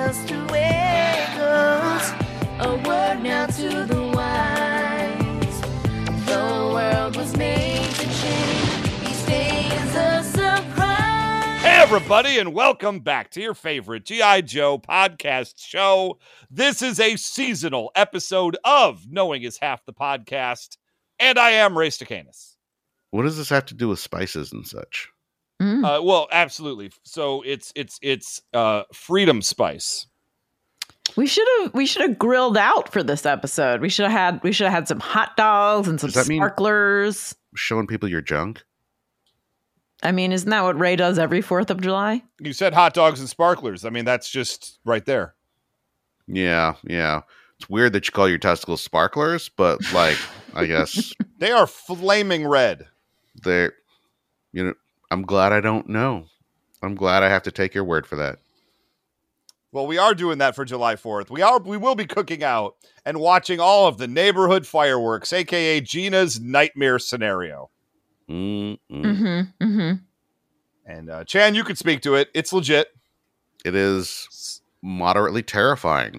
just the way it goes. A word now to the wise. The world was made to change. Each day is a surprise. Hey, everybody, and welcome back to your favorite G.I. Joe podcast show. This is a seasonal episode of Knowing is Half the Podcast, and I am Ray Stacanis. What does this have to do with spices and such? Well, absolutely. So it's Freedom Spice. We should have grilled out for this episode. We should have had some hot dogs and some Does that mean- sparklers. Showing people your junk? I mean, isn't that what Ray does every 4th of July? You said hot dogs and sparklers. I mean, that's just right there. Yeah. It's weird that you call your testicles sparklers, but like, I guess They are flaming red. they're, I'm glad I don't know. I'm glad I have to take your word for that. Well, we are doing that for July 4th. We will be cooking out and watching all of the neighborhood fireworks, aka Gina's nightmare scenario. Mm-hmm. And Chan, you could speak to it. It's legit. It is moderately terrifying.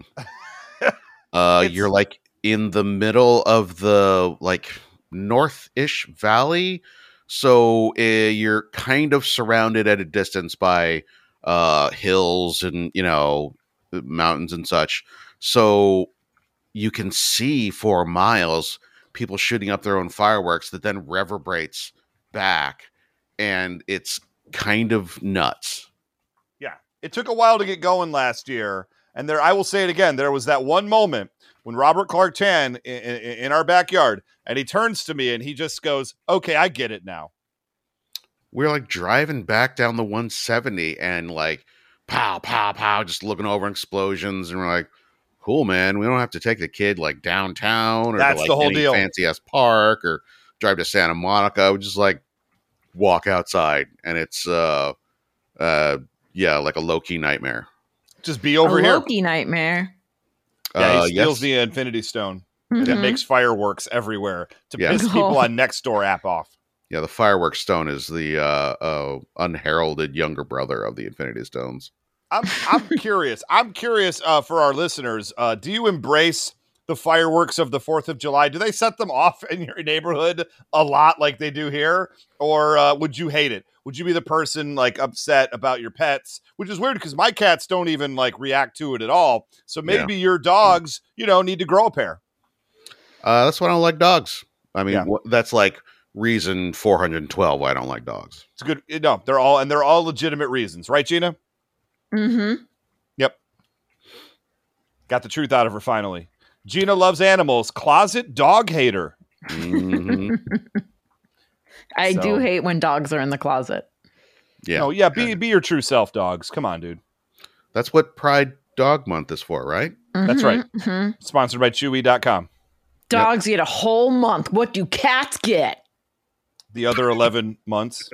You're like in the middle of the like north-ish valley, so you're kind of surrounded at a distance by hills and mountains and such. So you can see for miles people shooting up their own fireworks that then reverberates back, and it's kind of nuts. Yeah. It took a while to get going last year. And I will say it again, there was that one moment when Robert Clark Chan in our backyard, and he turns to me and he just goes, "Okay, I get it now." We're like driving back down the 170 and like pow, pow, pow, just looking over explosions. And we're like, cool, man. We don't have to take the kid like downtown or That's to, like, the whole any deal. fancy ass park or drive to Santa Monica. We just like walk outside, and it's like a low key nightmare. Just be over a here. Loki nightmare. Yeah, he steals Yes. the Infinity Stone. And Mhm. it makes fireworks everywhere to Yeah. piss people on Nextdoor app off. Yeah, the fireworks stone is the unheralded younger brother of the Infinity Stones. I'm curious. I'm curious for our listeners. Do you embrace the fireworks of the 4th of July? Do they set them off in your neighborhood a lot like they do here? Or would you hate it? Would you be the person like upset about your pets? Which is weird because my cats don't even like react to it at all. So maybe your dogs, need to grow a pair. That's why I don't like dogs. I mean, Yeah. that's like reason 412 why I don't like dogs. It's good. No, they're all legitimate reasons, right, Gina? Mm-hmm. Yep. Got the truth out of her finally. Gina loves animals. Closet dog hater. Mhm. I So- do hate when dogs are in the closet. Yeah. No, yeah, be your true self, dogs. Come on, dude. That's what Pride Dog Month is for, right? That's right. Mhm. Sponsored by Chewy.com. Dogs get a whole month. What do cats get? The other 11 months.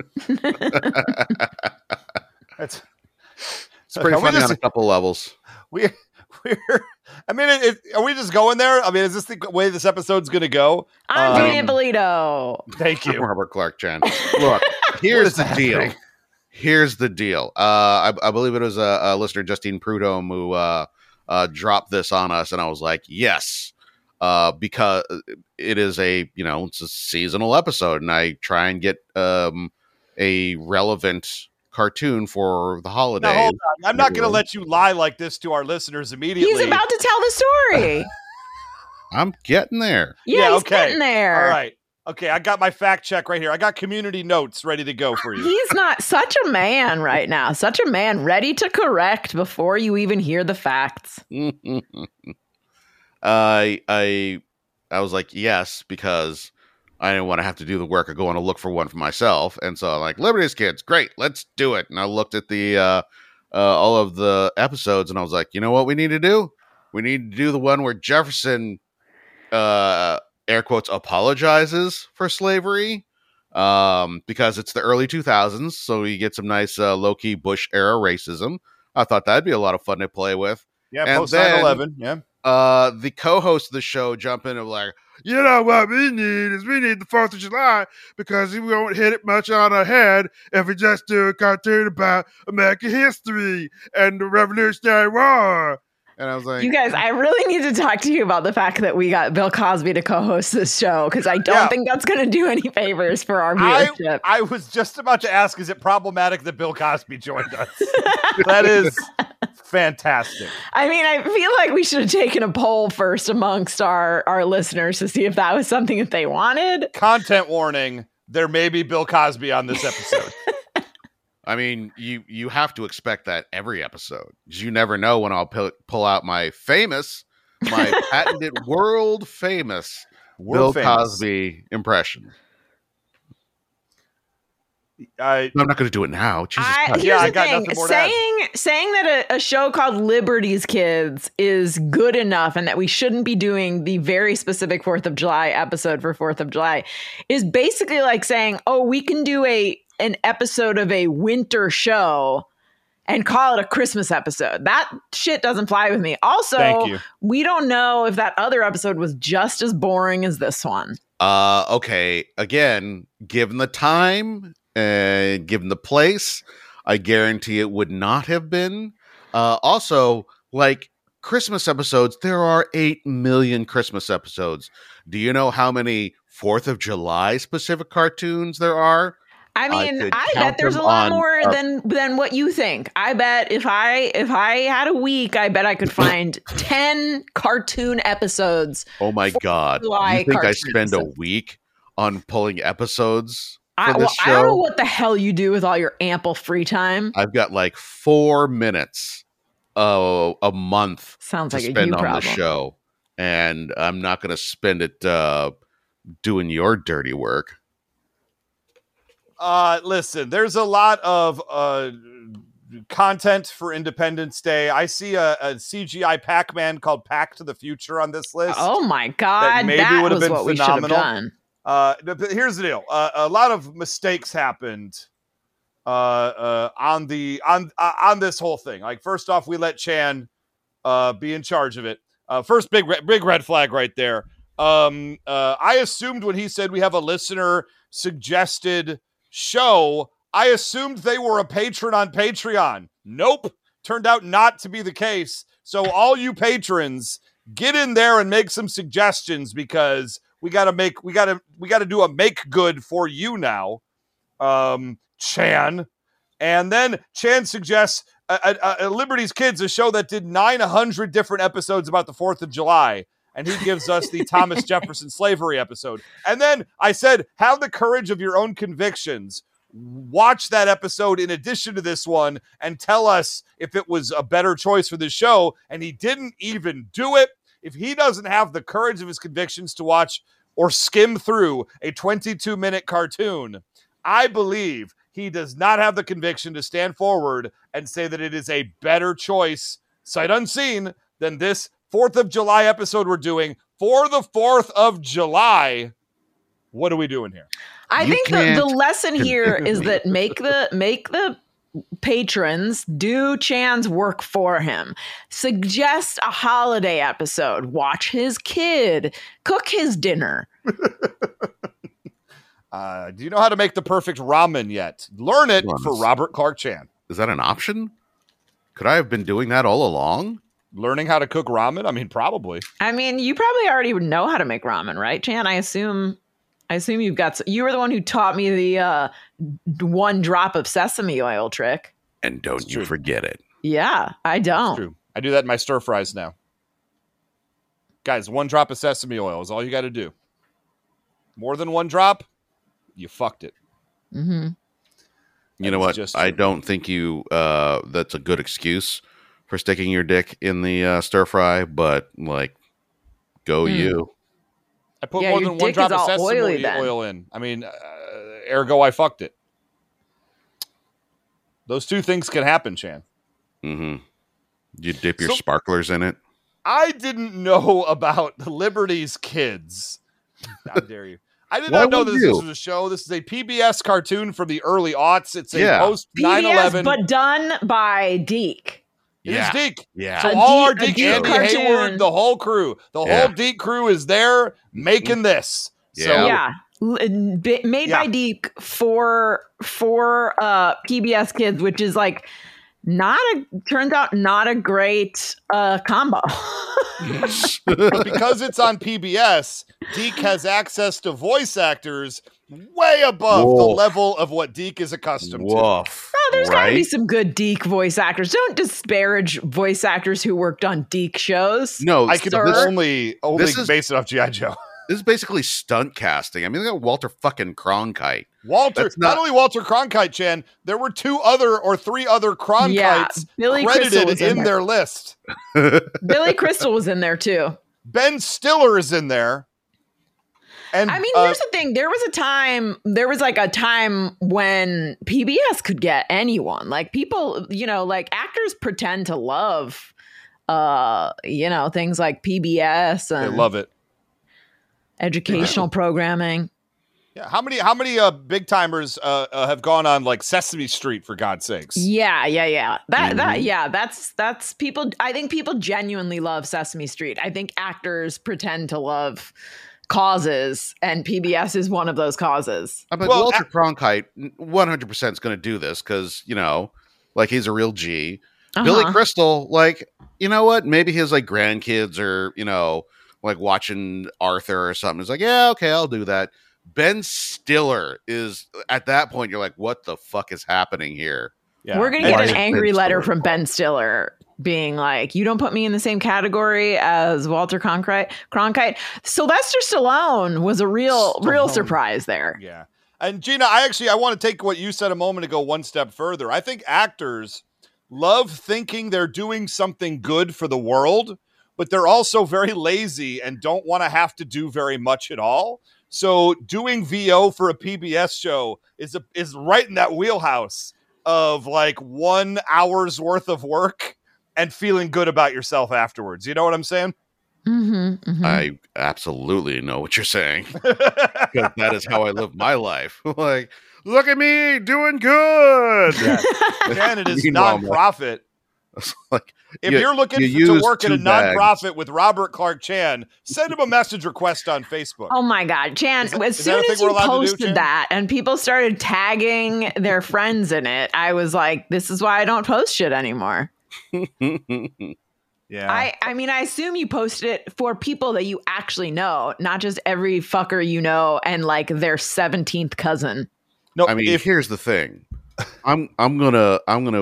That's It's pretty Are we funny just- on a couple levels. we're. I mean, are we just going there? I mean, is this the way this episode's going to go? I'm Um, Gina Polito. Thank I'm you. Robert Clark Chan. Look, here's the deal. happening? Here's the deal. I believe it was a listener, Justine Prudhomme, who dropped this on us, and I was like, yes, because it is it's a seasonal episode, and I try and get a relevant cartoon for the Now, holidays. hold on. I'm not going to let you lie like this to our listeners immediately. He's about to tell the story. I'm getting there. Yeah, he's okay. getting there. All right. Okay, I got my fact check right here. I got community notes ready to go for you. He's not such a man right now. Such a man ready to correct before you even hear the facts. I was like, yes, because I didn't want to have to do the work of going to look for one for myself. And so I'm like, Liberty's Kids, great, let's do it. And I looked at the all of the episodes, and I was like, you know what we need to do? We need to do the one where Jefferson, air quotes, apologizes for slavery, because it's the early 2000s, so you get some nice low-key Bush-era racism. I thought that'd be a lot of fun to play with. Yeah, And post then- 9/11. Yeah. the co-host of the show jump in and like, you know what we need the 4th of July because we won't hit it much on our head if we just do a cartoon about American history and the Revolutionary War. And I was like, You guys, I really need to talk to you about the fact that we got Bill Cosby to co-host this show because I don't think that's going to do any favors for our viewership. I was just about to ask, is it problematic that Bill Cosby joined us? That is fantastic. I mean, I feel like we should have taken a poll first amongst our listeners to see if that was something that they wanted. Content warning, there may be Bill Cosby on this episode. I mean, you have to expect that every episode. 'Cause you never know when I'll pull out my patented world famous Bill Cosby impression. I'm not going to do it now. Jesus Christ. Here's the thing. Saying that a show called Liberty's Kids is good enough and that we shouldn't be doing the very specific 4th of July episode for 4th of July is basically like saying, oh, we can do an episode of a winter show and call it a Christmas episode. That shit doesn't fly with me. Also, we don't know if that other episode was just as boring as this one. Okay. Again, given the time, given the place, I guarantee it would not have been. Also, like Christmas episodes, there are 8 million Christmas episodes. Do you know how many 4th of July specific cartoons there are? I mean, I bet there's a lot more than what you think. I bet if I had a week, I bet I could find 10 cartoon episodes. Oh my God. You think I spend a week on pulling episodes for this show? I don't know what the hell you do with all your ample free time. I've got like 4 minutes a month Sounds to like spend a on problem. the show. And I'm not going to spend it doing your dirty work. Listen, there's a lot of content for Independence Day. I see a CGI Pac-Man called Pac to the Future on this list. Oh my God, that would have was been what phenomenal. we should have done. But here's the deal: a lot of mistakes happened on this whole thing. Like, first off, we let Chan be in charge of it. First, big red flag right there. I assumed when he said we have a listener suggested show, I assumed they were a patron on Patreon. Nope. Turned out not to be the case. So all you patrons, get in there and make some suggestions because we got to do a make good for you now. Chan. And then Chan suggests Liberty's Kids, a show that did 900 different episodes about the 4th of July. And he gives us the Thomas Jefferson slavery episode. And then I said, have the courage of your own convictions. Watch that episode in addition to this one and tell us if it was a better choice for the show. And he didn't even do it. If he doesn't have the courage of his convictions to watch or skim through a 22-minute cartoon, I believe he does not have the conviction to stand forward and say that it is a better choice, sight unseen, than this 4th of July episode we're doing for the 4th of July. What are we doing here? I think the lesson here is that make the patrons do Chan's work for him. Suggest a holiday episode. Watch his kid. Cook his dinner. Do you know how to make the perfect ramen yet? Learn it for Robert Clark Chan. Is that an option? Could I have been doing that all along? Learning how to cook ramen? I mean, probably. I mean, you probably already know how to make ramen, right, Chan? I assume you've got. You were the one who taught me the 1 drop of sesame oil trick. And don't you forget it. Yeah, I don't. It's true. I do that in my stir fries now. Guys, 1 drop of sesame oil is all you got to do. More than 1 drop, you fucked it. Mm-hmm. You know what? I don't think that's a good excuse for sticking your dick in the stir fry, but like, go you. I put more than 1 drop of sesame oil in. I mean, ergo, I fucked it. Those 2 things can happen, Chan. Mm-hmm. You dip your sparklers in it? I didn't know about Liberty's Kids. How dare you? I did not know this was a show. This is a PBS cartoon from the early aughts. It's a post 9/11, but done by Deke. It Yeah. is Deke. Yeah. So A all our Deke- Deke, a Andy Deke Hayward, cartoon. the whole crew, the Yeah. whole Deke crew is there making this. So Yeah. Made by Deke for PBS Kids, which is like turns out not a great combo. but because it's on PBS, Deke has access to voice actors way above the Woof. level of what Deke is accustomed to. Woof. Oh, there's got to be Right? some good Deke voice actors. Don't disparage voice actors who worked on Deke shows. No, I could Sir? only This is- base it off G.I. Joe. this is basically stunt casting. I mean, they got Walter fucking Cronkite. Walter, That's not not- only Walter Cronkite, Chan, there were 3 other Cronkites Billy Crystal credited was in their list. Billy Crystal was in there too. Ben Stiller is in there. And I mean, here's the thing. There was a time when PBS could get anyone. Like people, like actors pretend to love, things like PBS they and love it. educational programming. Yeah, how many big timers have gone on like Sesame Street, for God's sakes? Yeah. That's people. I think people genuinely love Sesame Street. I think actors pretend to love causes, and PBS is one of those causes. I mean, Well, Walter Cronkite 100% is going to do this because, like he's a real G. Billy Uh-huh. Crystal, like, you know what? Maybe his like grandkids are, like watching Arthur or something. It's like, yeah, okay, I'll do that. Ben Stiller is at that point, you're like, what the fuck is happening here? Yeah. We're gonna Why get is an Ben angry letter Stiller from Ben Stiller being like, "You don't put me in the same category as Walter Cronkite." Sylvester Stallone was a real Stallone. surprise there. Yeah. And Gina, I want to take what you said a moment ago one step further. I think actors love thinking they're doing something good for the world, but they're also very lazy and don't want to have to do very much at all. So doing VO for a PBS show is right in that wheelhouse of like 1 hour's worth of work and feeling good about yourself afterwards. You know what I'm saying? Mm-hmm, mm-hmm. I absolutely know what you're saying. 'Cause that is how I live my life. Like, look at me doing good. And it is Meanwhile, I'm like- nonprofit. like, If you- you're looking you to use work at a 2 bags. nonprofit with Robert Clark Chan, send him a message request on Facebook. Oh my God, Chan, Is that- as is that a soon thing as we're you allowed to do, posted Chan? that and people started tagging their friends in it, I was like, this is why I don't post shit anymore. Yeah. I mean, I assume you posted it for people that you actually know, not just every fucker you know and like their 17th cousin. no, I mean, if here's the thing. I'm gonna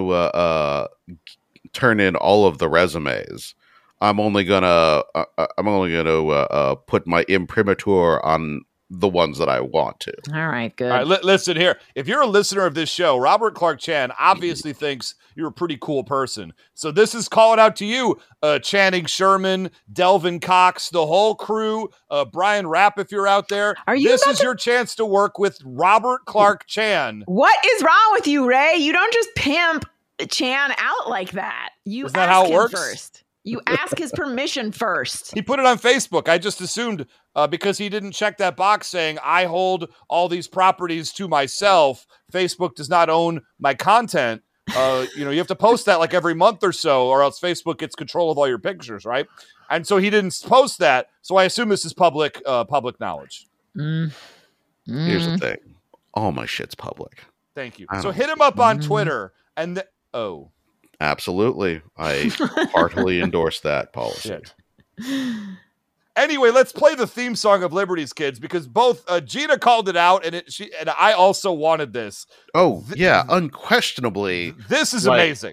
turn in all of the resumes. I'm only gonna put my imprimatur on the ones that I want to. All right, good. all right, listen here. If you're a listener of this show, Robert Clark Chan obviously thinks you're a pretty cool person. So this is calling out to you, Channing Sherman, Delvin Cox, the whole crew, Brian Rapp, if you're out there. Are you This about is your chance to work with Robert Clark Chan. What is wrong with you, Ray? You don't just pimp Chan out like that. You Isn't that ask how it him works? first. You ask his permission first. He put it on Facebook. I just assumed because he didn't check that box saying, I hold all these properties to myself. Facebook does not own my content. You have to post that like every month or so, or else Facebook gets control of all your pictures, right? And so he didn't post that. So I assume this is public knowledge. Here's the thing. All my shit's public. Thank you. I So don't- hit him up on Twitter. And Absolutely. I heartily endorse that policy. shit. Anyway, let's play the theme song of Liberty's Kids because both Gina called it out and I also wanted this. Oh, yeah, unquestionably. This is Like, amazing.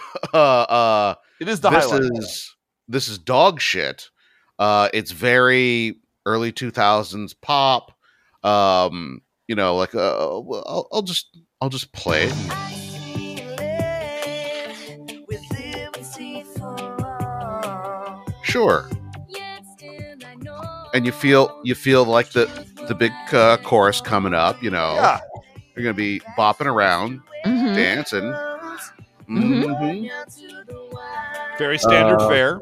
It is the this highlight. is dog shit. It's very early 2000s pop. I'll just play it. Sure. And you feel like the big chorus coming up, Yeah. You're gonna be bopping around, Mhm. dancing. Mhm. Mhm. Very standard fare.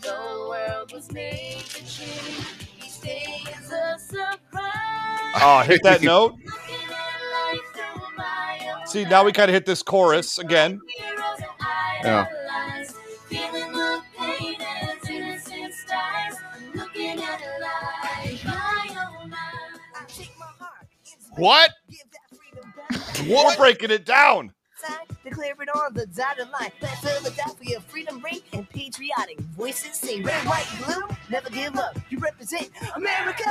Oh, hit that note. See, now we kind of hit this chorus again. Yeah. What? We're breaking it down. Declare it on the dotted line. Let Philadelphia freedom ring and patriotic voices say red, white, blue. Never give up. You represent America.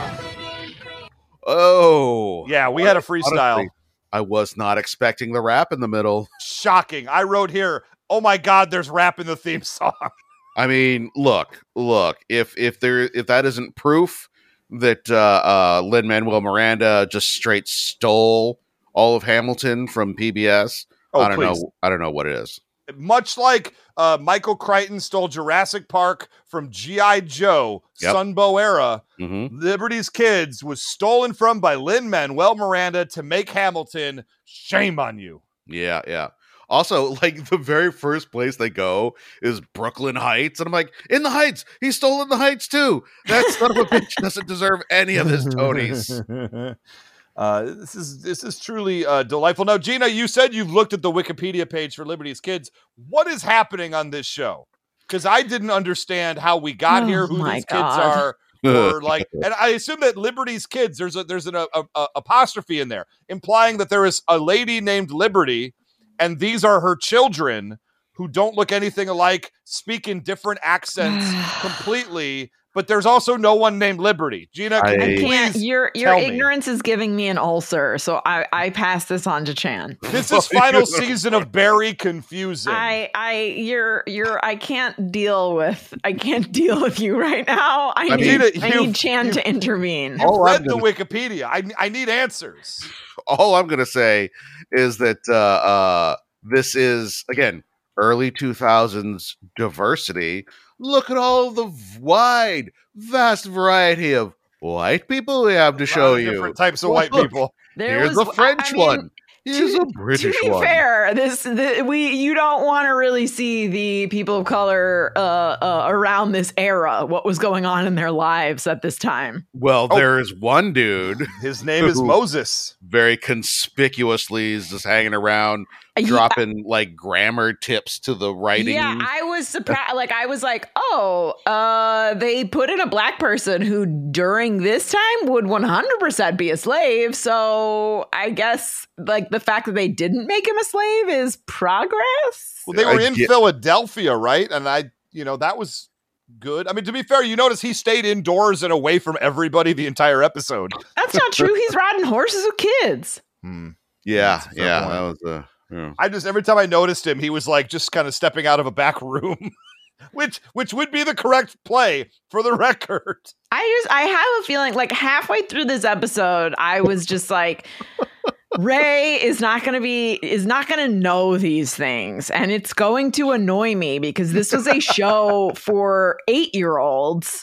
Oh. Yeah, we had a freestyle. Honestly, I was not expecting the rap in the middle. Shocking. I wrote here, oh my God, there's rap in the theme song. I mean, look. If that isn't proof that Lin-Manuel Miranda just straight stole all of Hamilton from PBS, Oh, I don't please. know. I don't know what it is. Much like Michael Crichton stole Jurassic Park from G.I. Joe, Yep. Sunbow era, Mm-hmm. Liberty's Kids was stolen from by Lin-Manuel Miranda to make Hamilton. Shame on you. Yeah. Also, like the very first place they go is Brooklyn Heights, and I'm like, in the Heights, he stole in the Heights too. That son of a bitch doesn't deserve any of his Tonys. This is truly delightful. Now, Gina, you said you've looked at the Wikipedia page for Liberty's Kids. What is happening on this show? Because I didn't understand how we got Oh here, who my these God. kids are, or like, and I assume that Liberty's Kids, there's an apostrophe in there, implying that there is a lady named Liberty, and these are her children who don't look anything alike, speak in different accents completely. But there's also no one named Liberty. Gina, can I you I can't. please Your tell me? ignorance is giving me an ulcer, so I pass this on to Chan. This is final season of Barry confusing. I can't deal with you right now. I mean, need Chan to intervene. You've All I'm read the Wikipedia. I need answers. All I'm gonna say is that this is again early 2000s diversity. Look at all the vast variety of white people we have to show you. Different types of white Look, people. Here's a French one. Here's a British to be one. fair, you don't want to really see the people of color around this era, what was going on in their lives at this time. Well, there is one dude His name is Ooh. Moses. very conconspicuously is just hanging around, dropping like grammar tips to the writing. Yeah, I was surprised. Like, I was like, oh, they put in a black person who during this time would 100% be a slave. So I guess like the fact that they didn't make him a slave is progress. Well, they were I in get- Philadelphia, right? And that was good. I mean, to be fair, you notice he stayed indoors and away from everybody the entire episode. That's not true. He's riding horses with kids. Yeah, That's a fair point. that was yeah. I just, every time I noticed him, he was like just kind of stepping out of a back room, which would be the correct play for the record. I have a feeling like halfway through this episode, I was just like, Ray is not going to know these things. And it's going to annoy me because this was a show for 8-year-olds.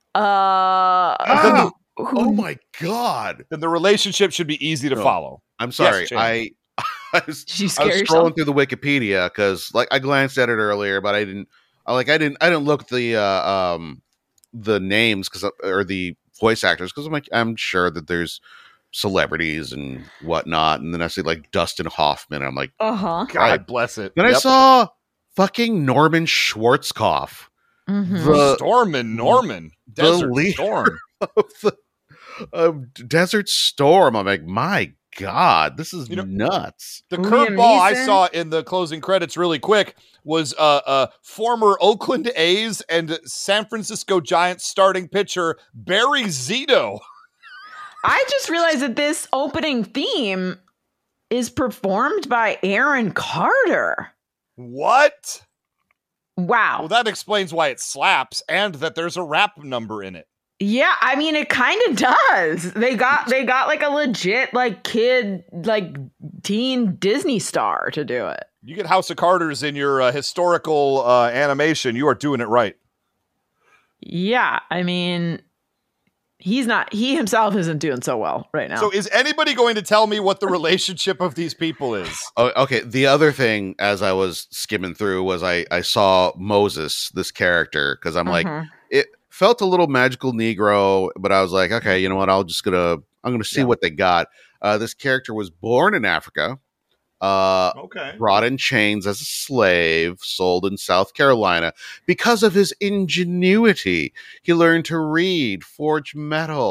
Oh my God. Then the relationship should be easy to No. follow. I'm sorry. Yes, Chan. I was Did you I scare was yourself? scrolling through the Wikipedia because, like, I glanced at it earlier, but I didn't look at the names or the voice actors because I'm like, I'm sure that there's celebrities and whatnot, and then I see like Dustin Hoffman, and I'm like, Uh-huh. God bless it. then I Yep. saw fucking Norman Schwarzkopf, Mhm. the Storm and Norman. the Desert lead- Storm. of Desert Storm. I'm like, my God, this is You know- nuts. The Liam curveball I Neeson. saw in the closing credits really quick was former Oakland A's and San Francisco Giants starting pitcher Barry Zito. I just realized that this opening theme is performed by Aaron Carter. What? Wow. Well, that explains why it slaps and that there's a rap number in it. Yeah, I mean it kind of does. They got like a legit like kid like teen Disney star to do it. You get House of Carters in your historical animation, you are doing it right. Yeah, I mean he himself isn't doing so well right now. So is anybody going to tell me what the relationship of these people is? Oh, okay. The other thing, as I was skimming through, was I saw Moses, this character, because I'm like, Mhm. it felt a little magical Negro, but I was like, okay, you know what? I'm gonna see what they got. This character was born in Africa, Okay. brought in chains as a slave, sold in South Carolina. Because of his ingenuity, he learned to read, forge metal,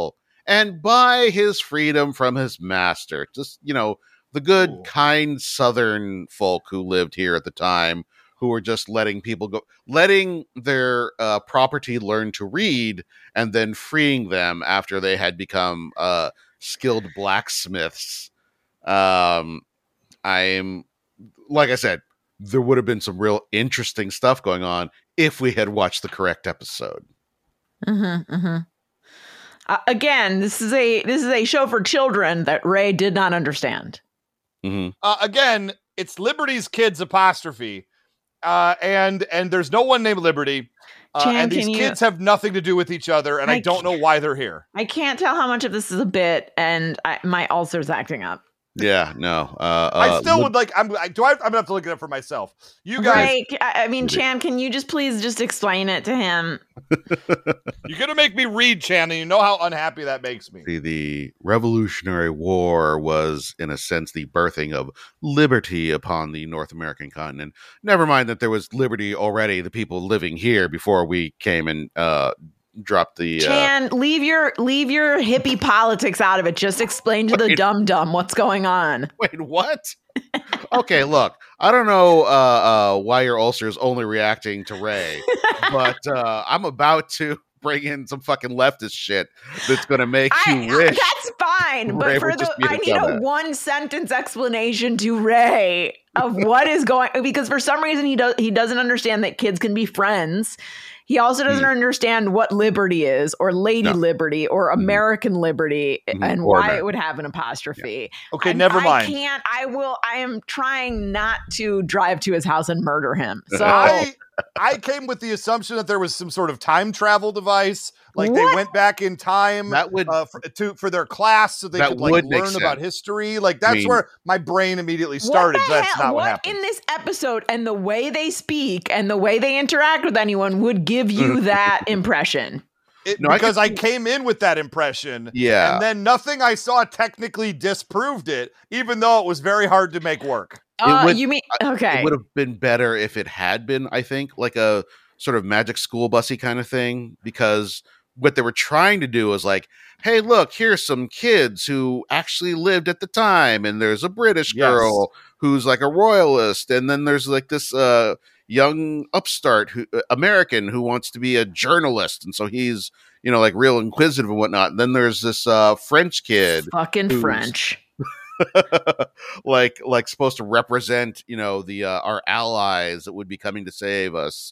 and buy his freedom from his master. Just, the good, Ooh. kind Southern folk who lived here at the time, who were just letting people go, letting their property learn to read, and then freeing them after they had become skilled blacksmiths. I'm like I said, there would have been some real interesting stuff going on if we had watched the correct episode. Again, this is a show for children that Ray did not understand. Again, it's Liberty's kids apostrophe. And there's no one named Liberty. Chan, and these kids have nothing to do with each other, and I don't know why they're here. I can't tell how much of this is a bit, and my ulcer's acting up. Yeah, no. I still would like. I'm gonna have to look it up for myself. You guys, Ray, I mean, Chan, can you please explain it to him? you're gonna make me read, Chan, and you know how unhappy that makes me. The Revolutionary War was, in a sense, the birthing of liberty upon the North American continent. Never mind that there was liberty already, the people living here before we came and dropped the... Chan, leave your hippie politics out of it. Just explain to the dum-dum what's going on. Wait, what? Okay, look, I don't know why your ulcer is only reacting to Ray, but I'm about to bring in some fucking leftist shit that's going to make you wish. That's fine, but I need a one-sentence explanation to Ray of what is going... Because for some reason he doesn't understand that kids can be friends. He also doesn't understand what liberty is, or Lady Liberty, or American Liberty, and why it would have an apostrophe. Yeah. Okay, never mind. I am trying not to drive to his house and murder him. So I came with the assumption that there was some sort of time travel device, like they went back in time that would for their class, so they could like learn about history. Like that's where my brain immediately started. That's not what happened in this episode, and the way they speak and the way they interact with anyone would give you that impression. Because I came in with that impression, and then nothing I saw technically disproved it, even though it was very hard to make work. You mean okay? It would have been better if it had been, I think, like a sort of Magic School Busy kind of thing, because what they were trying to do was like, hey, look, here's some kids who actually lived at the time, and there's a British girl who's like a royalist, and then there's like this young upstart American who wants to be a journalist, and so he's like real inquisitive and whatnot. And then there's this French kid, fucking French. like supposed to represent our allies that would be coming to save us.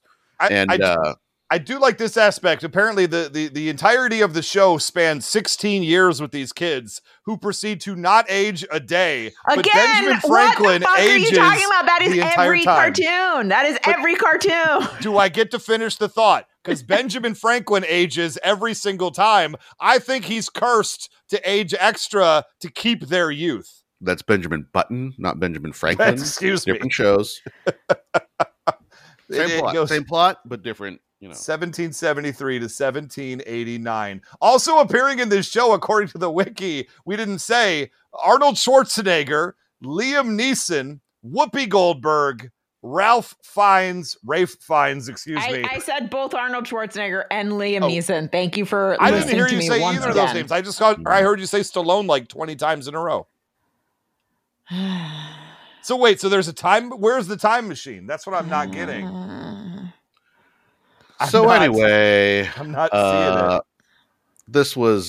I do like this aspect. Apparently the entirety of the show spans 16 years with these kids who proceed to not age a day. Again, but Benjamin Franklin what the fuck ages are you talking about? That is every time. cartoon. That is every cartoon. Do I get to finish the thought? Because Benjamin Franklin ages every single time. I think he's cursed to age extra to keep their youth. That's Benjamin Button, not Benjamin Franklin. Excuse me. Different shows. Same plot, but different. 1773 to 1789. Also appearing in this show, according to the wiki, we didn't say, Arnold Schwarzenegger, Liam Neeson, Whoopi Goldberg, Ralph Fiennes, excuse me. I said both Arnold Schwarzenegger and Liam Neeson. Thank you for I listening didn't hear to you me say once either again. of those names. I heard you say Stallone like 20 times in a row. So wait, so there's a time, where's the time machine? That's what I'm not getting. Anyway, I'm not seeing it. This was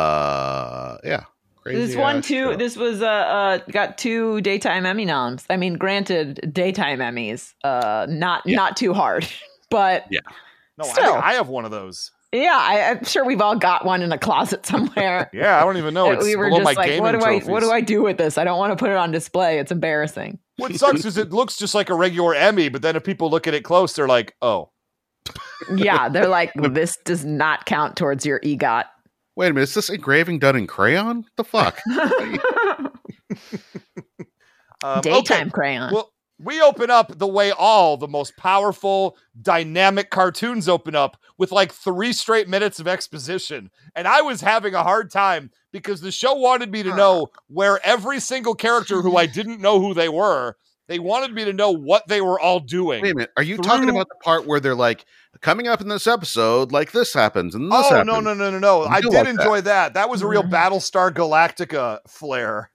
crazy. This was got 2 daytime Emmy noms. I mean, granted, daytime Emmys, not too hard, but No, still. I have one of those. Yeah, I'm sure we've all got one in a closet somewhere. Yeah, I don't even know. It's we were below just my like, gaming what trophies. do I do with this? I don't want to put it on display. It's embarrassing. What sucks is it looks just like a regular Emmy, but then if people look at it close, they're like, oh. Yeah, they're like, this does not count towards your EGOT. Wait a minute, is this engraving done in crayon? What the fuck? Daytime crayon. Well, we open up the way all the most powerful, dynamic cartoons open up, with like 3 straight minutes of exposition. And I was having a hard time because the show wanted me to know where every single character who I didn't know who they were, they wanted me to know what they were all doing. Wait a minute, are you talking about the part where they're like coming up in this episode, like this happens and this Oh, happens. no. I do did like enjoy that. That was a real Mhm. Battlestar Galactica flair.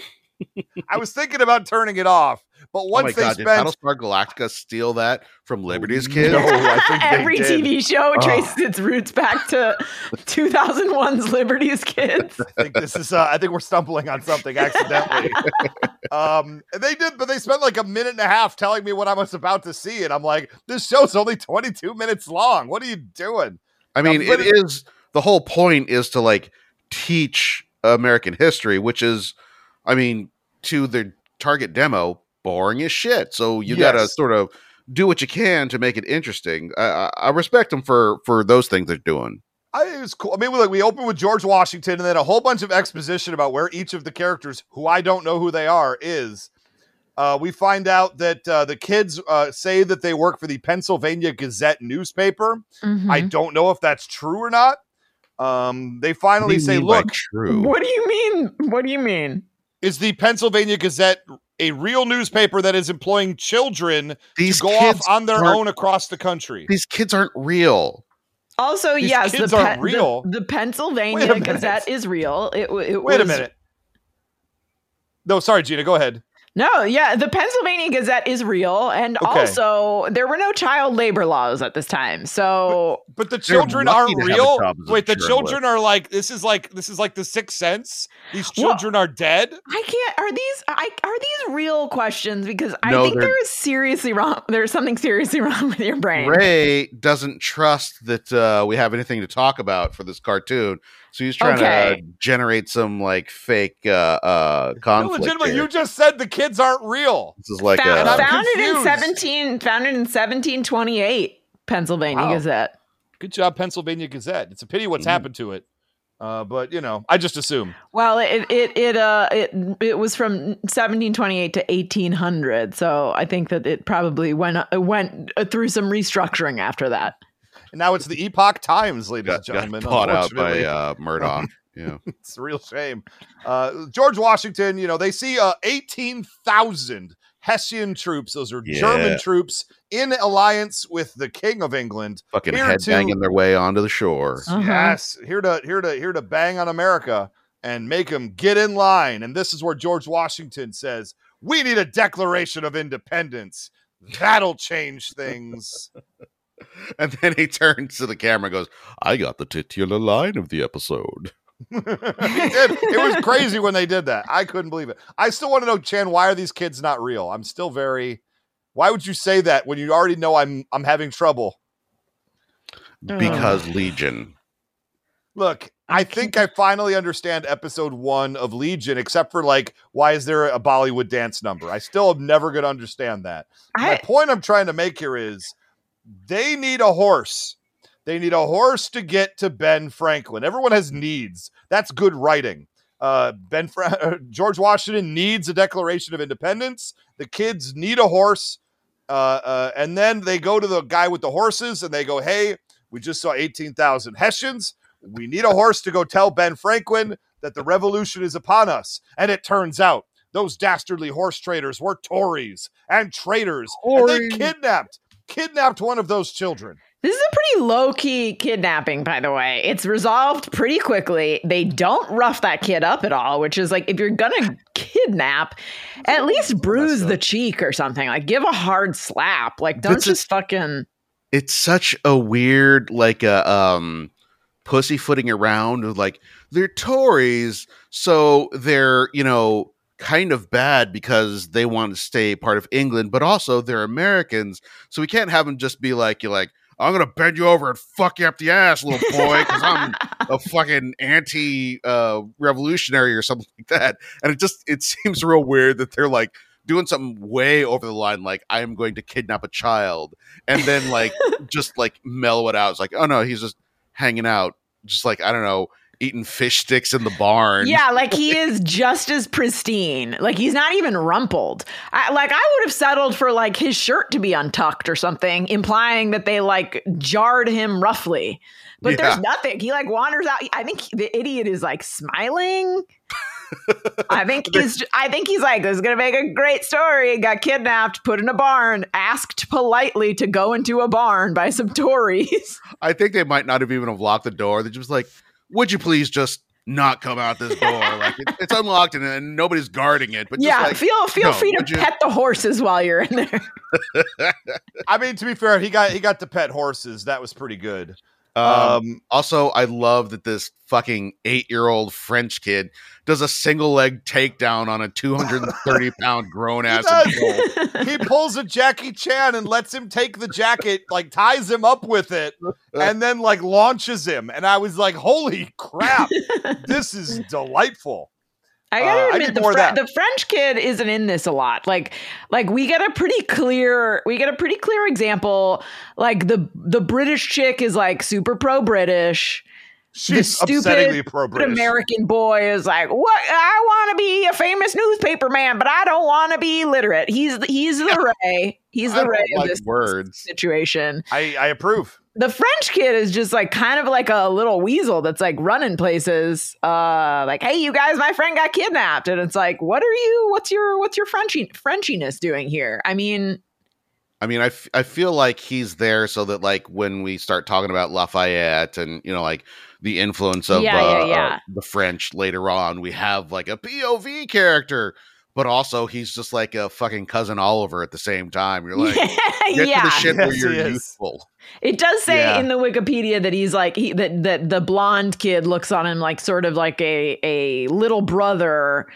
I was thinking about turning it off, but Oh once my they god, did spent Battlestar Galactica steal that from Liberty's Kids? No, I think they Every did. TV show Oh. traces its roots back to 2001's Liberty's Kids. I think this is. I think we're stumbling on something accidentally. They did, but they spent like a minute and a half telling me what I was about to see, and I'm like, this show's only 22 minutes long. What are you doing? I mean, but it is the whole point is to like teach American history, which is, I mean, to the target demo, boring as shit. So you got to Yes. sort of do what you can to make it interesting. I respect them for those things they're doing. It was cool. I mean, we open with George Washington, and then a whole bunch of exposition about where each of the characters, who I don't know who they are, is. We find out that the kids say that they work for the Pennsylvania Gazette newspaper. Mhm. I don't know if that's true or not. They finally What do say, you mean by look, true. What do you mean? What do you mean? is the Pennsylvania Gazette a real newspaper that is employing children These to go kids off on their aren't- own across the country? These kids aren't real. Also, These yes, kids aren't real. The Wait a Pennsylvania minute. Gazette is real. It Wait was, a minute. No, sorry, Gina, go ahead. No, yeah, the Pennsylvania Gazette is real, and Okay. also there were no child labor laws at this time. So But the They're children lucky aren't to have a real. job as a Wait, the journalist. children are like this is like the Sixth Sense. These Well- children are dead. I can't. Are these real questions? Because I No, think they're- there is seriously wrong. There's something seriously wrong with your brain. Ray doesn't trust that we have anything to talk about for this cartoon, so he's trying to Okay. generate some like fake No, conflict. legitimately, here. you just said the kids aren't real. This is like And I'm Founded in confused. 1728, Pennsylvania Wow. Gazette. Good job, Pennsylvania Gazette. It's a pity what's Mhm. happened to it. But you know, I just assume. Well, it was from 1728 to 1800, so I think that it probably went through some restructuring after that. And now it's the Epoch Times, ladies and got gentlemen. bought out by unfortunately. Murdoch. Yeah, It's a real shame. George Washington, you know, they see 18,000 Hessian troops. Those are Yeah. German troops in alliance with the King of England. fucking Here head to- banging their way onto the shore. Uh-huh. Yes, here to bang on America and make them get in line. And this is where George Washington says, "We need a Declaration of Independence. That'll change things." And then he turns to the camera and goes, "I got the titular line of the episode." He did. It was crazy when they did that. I couldn't believe it. I still want to know, Chan, why are these kids not real? I'm still very. Why would you say that when you already know I'm having trouble? Because Legion. Look, I think I finally understand episode 1 of Legion, except for like, why is there a Bollywood dance number? I still am never going to understand that. My point I'm trying to make here is they need a horse. They need a horse to get to Ben Franklin. Everyone has needs. That's good writing. George Washington needs a Declaration of Independence. The kids need a horse. And then they go to the guy with the horses and they go, "Hey, we just saw 18,000 Hessians. We need a horse to go tell Ben Franklin that the revolution is upon us." And it turns out those dastardly horse traders were Tories and traitors. And they kidnapped one of those children. This is a pretty low-key kidnapping, by the way. It's resolved pretty quickly. They don't rough that kid up at all, which is like, if you're gonna kidnap, at least bruise the cheek or something. Like, give a hard slap. Like, don't just fucking... It's such a weird, like, pussyfooting around of like, they're Tories, so they're, you know, kind of bad because they want to stay part of England, but also they're Americans, so we can't have them just be like, you're like, "I'm gonna bend you over and fuck you up the ass, little boy, because I'm a fucking anti-revolutionary or something like that." And it seems real weird that they're like doing something way over the line, like, "I am going to kidnap a child," and then like just like mellow it out. It's like, oh no, he's just hanging out, just like, I don't know, eating fish sticks in the barn. Yeah, like he is just as pristine. Like he's not even rumpled. I would have settled for like his shirt to be untucked or something, implying that they like jarred him roughly. But Yeah. there's nothing. He like wanders out. I think the idiot is like smiling. I think he's like, this is gonna make a great story. Got kidnapped, put in a barn, asked politely to go into a barn by some Tories. I think they might not have even have locked the door. They're just like, would you please just not come out this door? Like it's unlocked and nobody's guarding it. But just Yeah, like, feel no, free to would you- pet the horses while you're in there. I mean, to be fair, he got to pet horses. That was pretty good. Also, I love that this fucking 8-year-old French kid does a single leg takedown on a 230-pound grown ass adult. He pulls a Jackie Chan and lets him take the jacket, like ties him up with it, and then like launches him. And I was like, "Holy crap, this is delightful." I gotta I admit, need more of that. the French kid isn't in this a lot. Like we get a pretty clear example. Like the British chick is like super pro British. She's the upsettingly stupid pro-British. American boy is like, what? I want to be a famous newspaper man, but I don't want to be literate. He's the Ray. He's I the don't Ray of like this words. situation. I approve. The French kid is just like kind of like a little weasel that's like running places. Like, hey, you guys, my friend got kidnapped, and it's like, what's your Frenchiness doing here? I mean, I feel like he's there so that like when we start talking about Lafayette and like the influence of the French later on, we have like a POV character, but also he's just like a fucking cousin Oliver at the same time. You're like, get to the shit where Yes, you're he is. youthful. it does say Yeah. in the Wikipedia that he's like that the blonde kid looks on him like sort of like a little brother.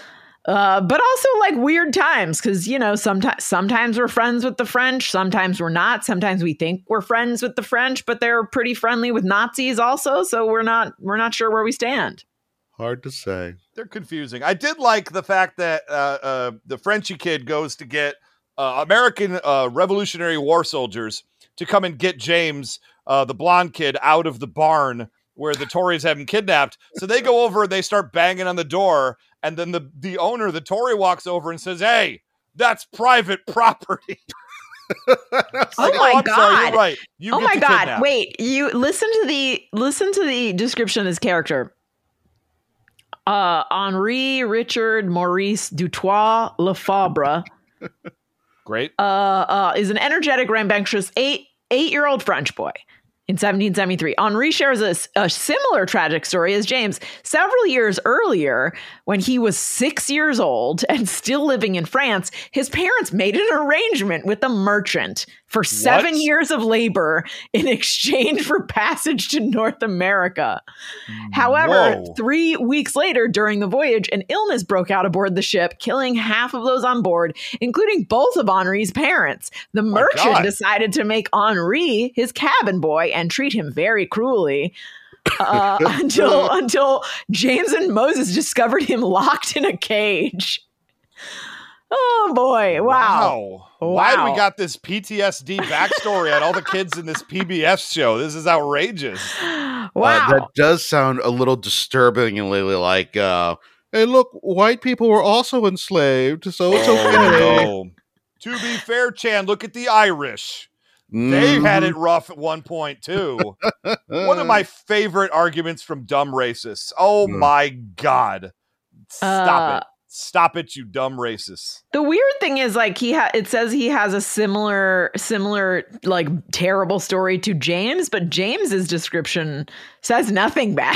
But also like weird times because sometimes we're friends with the French, sometimes we're not. Sometimes we think we're friends with the French, but they're pretty friendly with Nazis also. So we're not sure where we stand. Hard to say. They're confusing. I did like the fact that the Frenchy kid goes to get American Revolutionary War soldiers to come and get James, the blonde kid, out of the barn where the Tories have him kidnapped. So they go over and they start banging on the door. And then the owner, the Tory, walks over and says, "Hey, that's private property." Oh my I'm sorry, God. you're right. You Oh get my to God! kidnap. Wait, you listen to the description of this character. Henri Richard Maurice Dutoit Lefebvre Great. is an energetic, rambunctious eight-year-old French boy. In 1773, Henri shares a similar tragic story as James. Several years earlier, when he was 6 years old and still living in France, his parents made an arrangement with a merchant for 7 years of labor in exchange for passage to North America. However, Whoa. 3 weeks later, during the voyage, an illness broke out aboard the ship, killing half of those on board, including both of Henri's parents. The merchant God. decided to make Henri his cabin boy and treat him very cruelly until James and Moses discovered him locked in a cage. Oh boy! Wow. Why do we Wow. got this PTSD backstory on all the kids in this PBS show? This is outrageous. Wow! That does sound a little disturbingly like, hey, look, white people were also enslaved, so it's okay. no. To be fair, Chan, look at the Irish. They had it rough at one point too. One of my favorite arguments from dumb racists. Oh my God. Stop it. Stop it, you dumb racists. The weird thing is, like, it says he has a similar, like, terrible story to James, but James's description says nothing bad.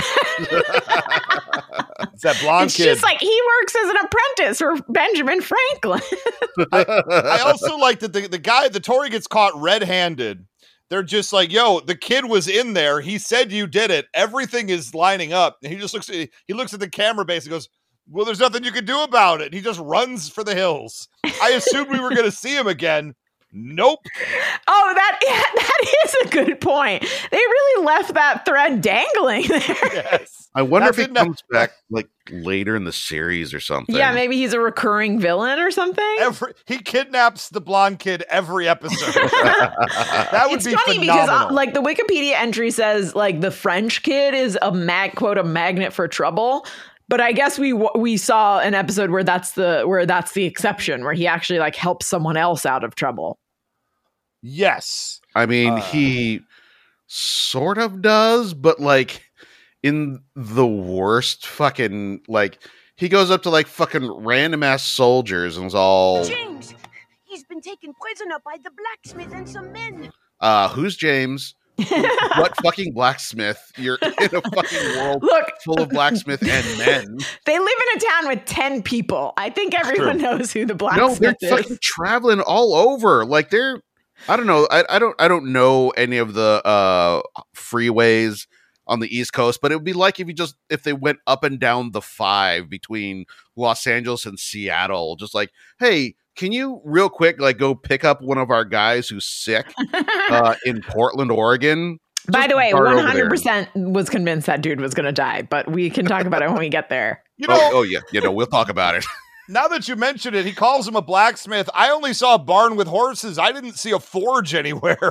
It's that blonde It's kid. just like he works as an apprentice for Benjamin Franklin. I also like that the guy, the Tory gets caught red-handed. They're just like, yo, the kid was in there. He said you did it. Everything is lining up. And he just looks at the camera base and goes, well, there's nothing you can do about it. He just runs for the hills. I assumed we were going to see him again. Nope. Oh, that is a good point. They really left that thread dangling there. Yes. I wonder if That's he enough. comes back like later in the series or something. Yeah, maybe he's a recurring villain or something. He kidnaps the blonde kid every episode. That would It's be funny phenomenal. because like the Wikipedia entry says like the French kid is a quote a magnet for trouble. But I guess we saw an episode where that's the exception, where he actually like helps someone else out of trouble. Yes. I mean, he sort of does, but like in the worst fucking like he goes up to like fucking random ass soldiers and was all, James, he's been taken prisoner by the blacksmith and some men. who's James? What fucking blacksmith? You're in a fucking world Look, full of blacksmith and men. they live in a town with 10 people. I think everyone knows who the No, blacksmith they're fucking is. traveling all over. Like they're, I don't know. I don't know any of the freeways on the East Coast, but it would be like if they went up and down the 5 between Los Angeles and Seattle, just like, hey, can you real quick like go pick up one of our guys who's sick in Portland, Oregon? By Just the way, dart over there. 100% was convinced that dude was going to die, but we can talk about it when we get there. You know, Oh yeah, we'll talk about it. now that you mention it, he calls him a blacksmith. I only saw a barn with horses. I didn't see a forge anywhere.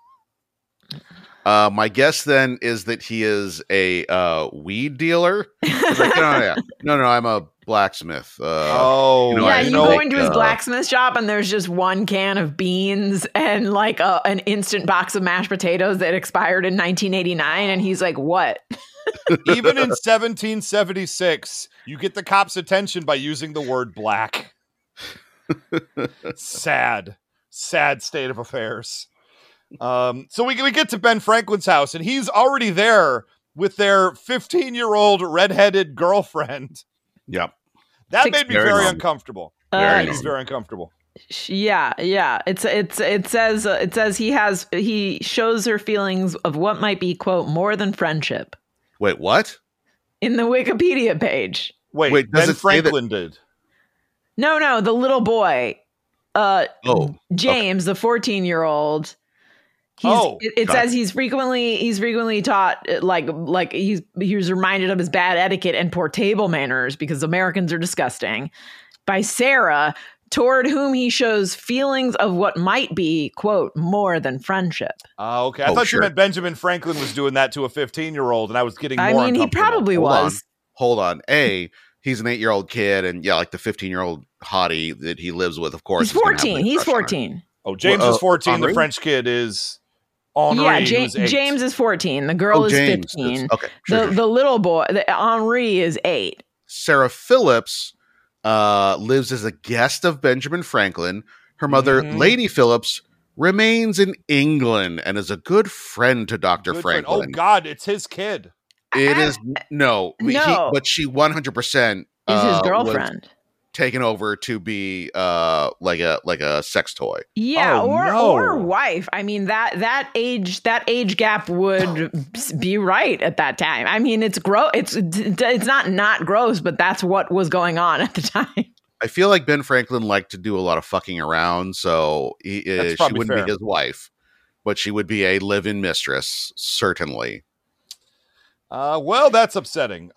My guess then is that he is a weed dealer. He's like, no, I'm a blacksmith. Oh, you know, Yeah, I you know, go like, into his blacksmith shop and there's just one can of beans and like an instant box of mashed potatoes that expired in 1989. And he's like, what? even in 1776, you get the cops' attention by using the word black. Sad state of affairs. So we get to Ben Franklin's house, and he's already there with their 15-year-old redheaded girlfriend. Yep. That Six- made me Very very normal. uncomfortable. Very Made me normal. very uncomfortable. Yeah. It says he shows her feelings of what might be, quote, more than friendship Wait, what? in the Wikipedia page. Wait, Wait, does Ben it say that- Franklin did. No, the little boy, Oh, James, the 14-year-old. It got says he's frequently taught like he was reminded of his bad etiquette and poor table manners because Americans are disgusting by Sarah, toward whom he shows feelings of what might be, quote, more than friendship. Okay, I Oh, thought sure. you meant Benjamin Franklin was doing that to a 15-year-old, and I was getting I more mean, he uncomfortable. probably Hold was. Hold on. He's an 8-year-old kid, and yeah, like the 15-year-old hottie that he lives with, of course. He's is gonna have, 14. like, He's crush on her. 14. Oh, James Well, is 14. Henri? The French kid is Henri. Yeah, who's 8. James is 14. The girl Oh, is James. 15. Okay, sure. The little boy, Henri, is 8. Sarah Phillips lives as a guest of Benjamin Franklin. Her mother, Mhm. Lady Phillips, remains in England and is a good friend to Dr. Good friend. Franklin. Oh God, it's his kid. It is no, No. but she 100% Is his was girlfriend. taken over to be like a sex toy. Yeah, Oh, or no. wife. I mean that age gap would be right at that time. I mean, it's gross. It's not gross, but that's what was going on at the time. I feel like Ben Franklin liked to do a lot of fucking around, so That's she probably wouldn't fair. be his wife, but she would be a live-in mistress, certainly. Well, that's upsetting.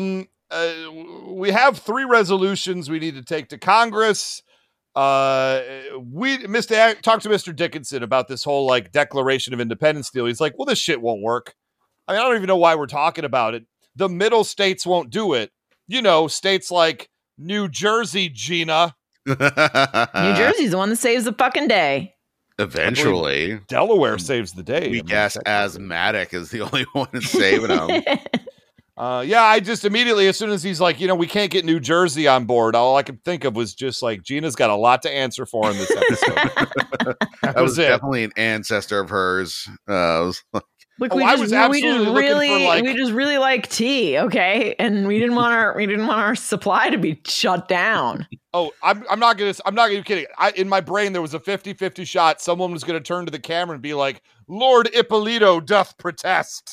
We have 3 resolutions we need to take to Congress. We talked to Mr. Dickinson about this whole like Declaration of Independence deal. He's like, well, this shit won't work. I mean, I don't even know why we're talking about it. The middle states won't do it. You know, states like New Jersey, Gina. New Jersey's the one that saves the fucking day. Eventually, Delaware saves the day. weak I mean, ass asthmatic is the only one that's saving them. Yeah, I just immediately, as soon as he's like, we can't get New Jersey on board, all I could think of was just like, Gina's got a lot to answer for in this episode. That was definitely an ancestor of hers. I was like, Look, Oh, we I just, was we absolutely just looking for, really, like- we just really like tea, okay? And we didn't want our supply to be shut down. Oh, I'm not gonna kidding. In my brain there was a 50-50 shot. Someone was gonna turn to the camera and be like, Lord Ippolito doth protest.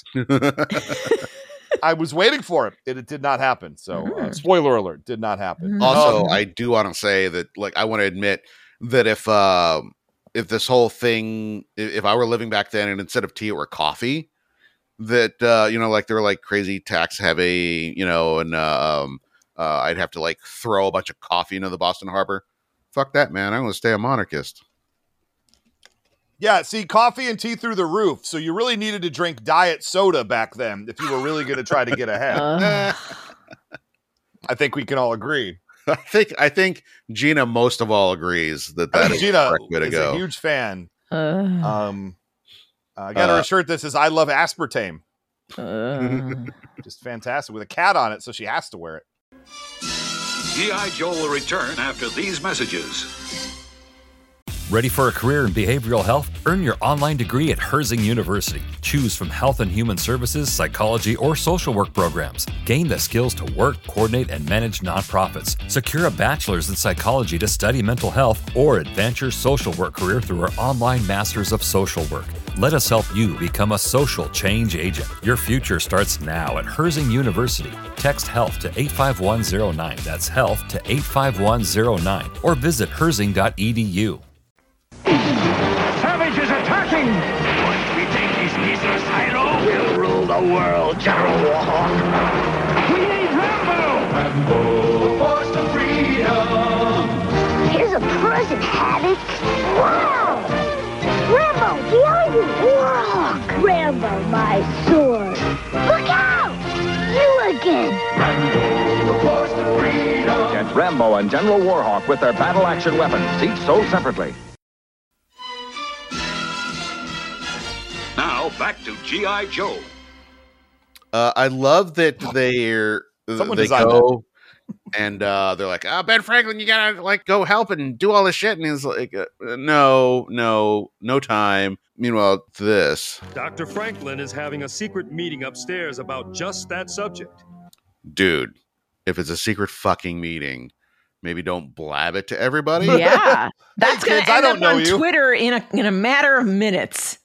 I was waiting for it. It did not happen. So spoiler alert, did not happen. also, I do want to say that, like, I want to admit that if this whole thing, if I were living back then and instead of tea it were coffee, that like they were like crazy tax heavy, and I'd have to like throw a bunch of coffee into the Boston Harbor. Fuck that, man. I'm gonna stay a monarchist. Yeah, see, coffee and tea through the roof. So you really needed to drink diet soda back then if you were really going to try to get ahead. Ugh. I think we can all agree. I think Gina most of all agrees that I that think is Gina the correct way to is go. a huge fan. Ugh. I got her a shirt that says "I love aspartame." Ugh. Just fantastic with a cat on it, so she has to wear it. G.I. Joe will return after these messages. Ready for a career in behavioral health? Earn your online degree at Herzing University. Choose from health and human services, psychology, or social work programs. Gain the skills to work, coordinate, and manage nonprofits. Secure a bachelor's in psychology to study mental health, or advance your social work career through our online Masters of Social Work. Let us help you become a social change agent. Your future starts now at Herzing University. Text HEALTH to 85109. That's HEALTH to 85109. Or visit herzing.edu. Savage is attacking! Once we take these pieces, Hyrule, we'll rule the world, General Warhawk! We need Rambo! Rambo, the force of freedom! Here's a present, Haddock! Wow! Rambo, behind you, Warhawk! Rambo, my sword! Look out! You again! Rambo, the force of freedom! Get Rambo and General Warhawk with their battle-action weapons, each sold separately. Now, back to G.I. Joe. I love that they go and they're like, Ben Franklin, you gotta like go help and do all this shit, and he's like, no time. Meanwhile, this Dr. Franklin is having a secret meeting upstairs about just that subject. Dude, if it's a secret fucking meeting, maybe don't blab it to everybody. Yeah, that's Hey, gonna kids, I end don't up know on you. Twitter in a matter of minutes.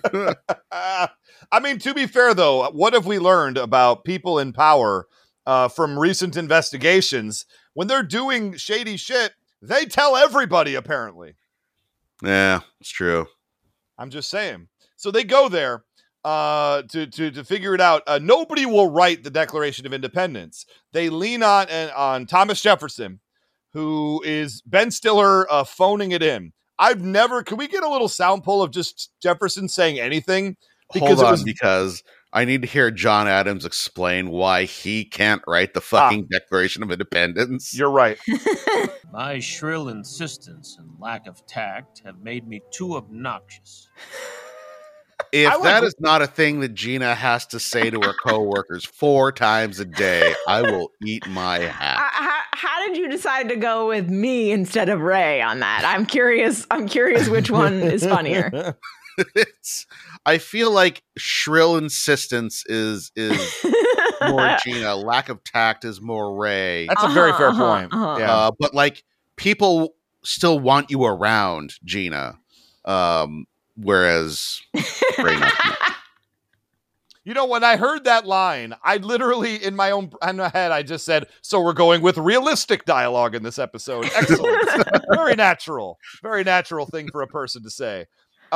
I mean, to be fair, though, what have we learned about people in power from recent investigations? When they're doing shady shit, they tell everybody, apparently. Yeah, it's true. I'm just saying. So they go there to figure it out. Nobody will write the Declaration of Independence. They lean on Thomas Jefferson, who is Ben Stiller phoning it in. Can we get a little sound pull of just Jefferson saying anything? Because I need to hear John Adams explain why he can't write the fucking Declaration of Independence. You're right. My shrill insistence and lack of tact have made me too obnoxious. If that is not a thing that Gina has to say to her coworkers 4 times a day, I will eat my hat. How did you decide to go with me instead of Ray on that? I'm curious which one is funnier. I feel like shrill insistence is more Gina. Lack of tact is more Ray. That's a very fair point. Yeah. But like people still want you around, Gina. Whereas Ray not. You know, when I heard that line, I literally, in my head, I just said, so we're going with realistic dialogue in this episode. Excellent. Very natural thing for a person to say.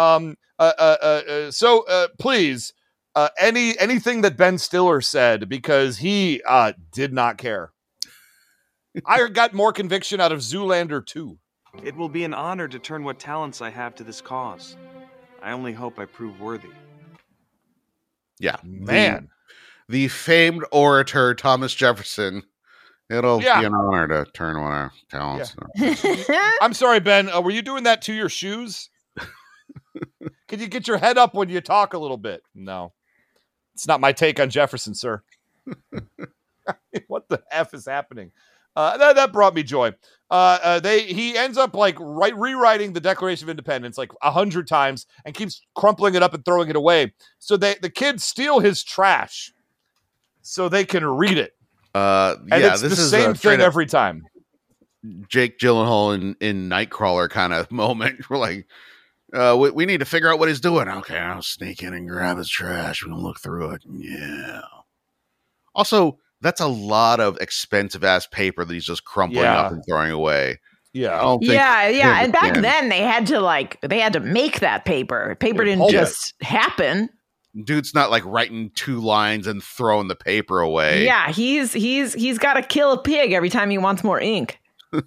Please, anything that Ben Stiller said, because he did not care. I got more conviction out of Zoolander 2. It will be an honor to turn what talents I have to this cause. I only hope I prove worthy. Yeah, man. The famed orator Thomas Jefferson. It'll be an honor to turn one of our talents. Yeah. I'm sorry, Ben. Were you doing that to your shoes? Can you get your head up when you talk a little bit? No. It's not my take on Jefferson, sir. What the F is happening? That brought me joy. He ends up like rewriting the Declaration of Independence like 100 times and keeps crumpling it up and throwing it away. So the kids steal his trash so they can read it. And it's the same thing every time. Jake Gyllenhaal in Nightcrawler kind of moment. We're like, we need to figure out what he's doing. Okay, I'll sneak in and grab his trash. We'll look through it. Yeah. Also, that's a lot of expensive ass paper that he's just crumpling up and throwing away. Yeah. And back then they had to make that paper. Paper didn't just happen. Dude's not like writing 2 lines and throwing the paper away. Yeah, he's got to kill a pig every time he wants more ink.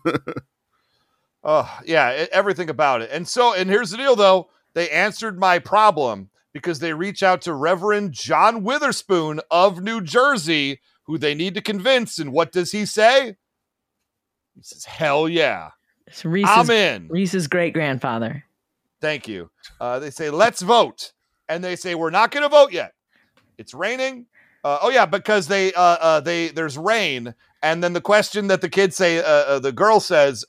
Everything about it. And here's the deal though. They answered my problem because they reach out to Reverend John Witherspoon of New Jersey, who they need to convince. And what does he say? He says, hell yeah. I'm in. Reese's great-grandfather. Thank you. They say, let's vote. And they say, we're not going to vote yet. It's raining. Because there's rain, and then the question that the kids say, the girl says,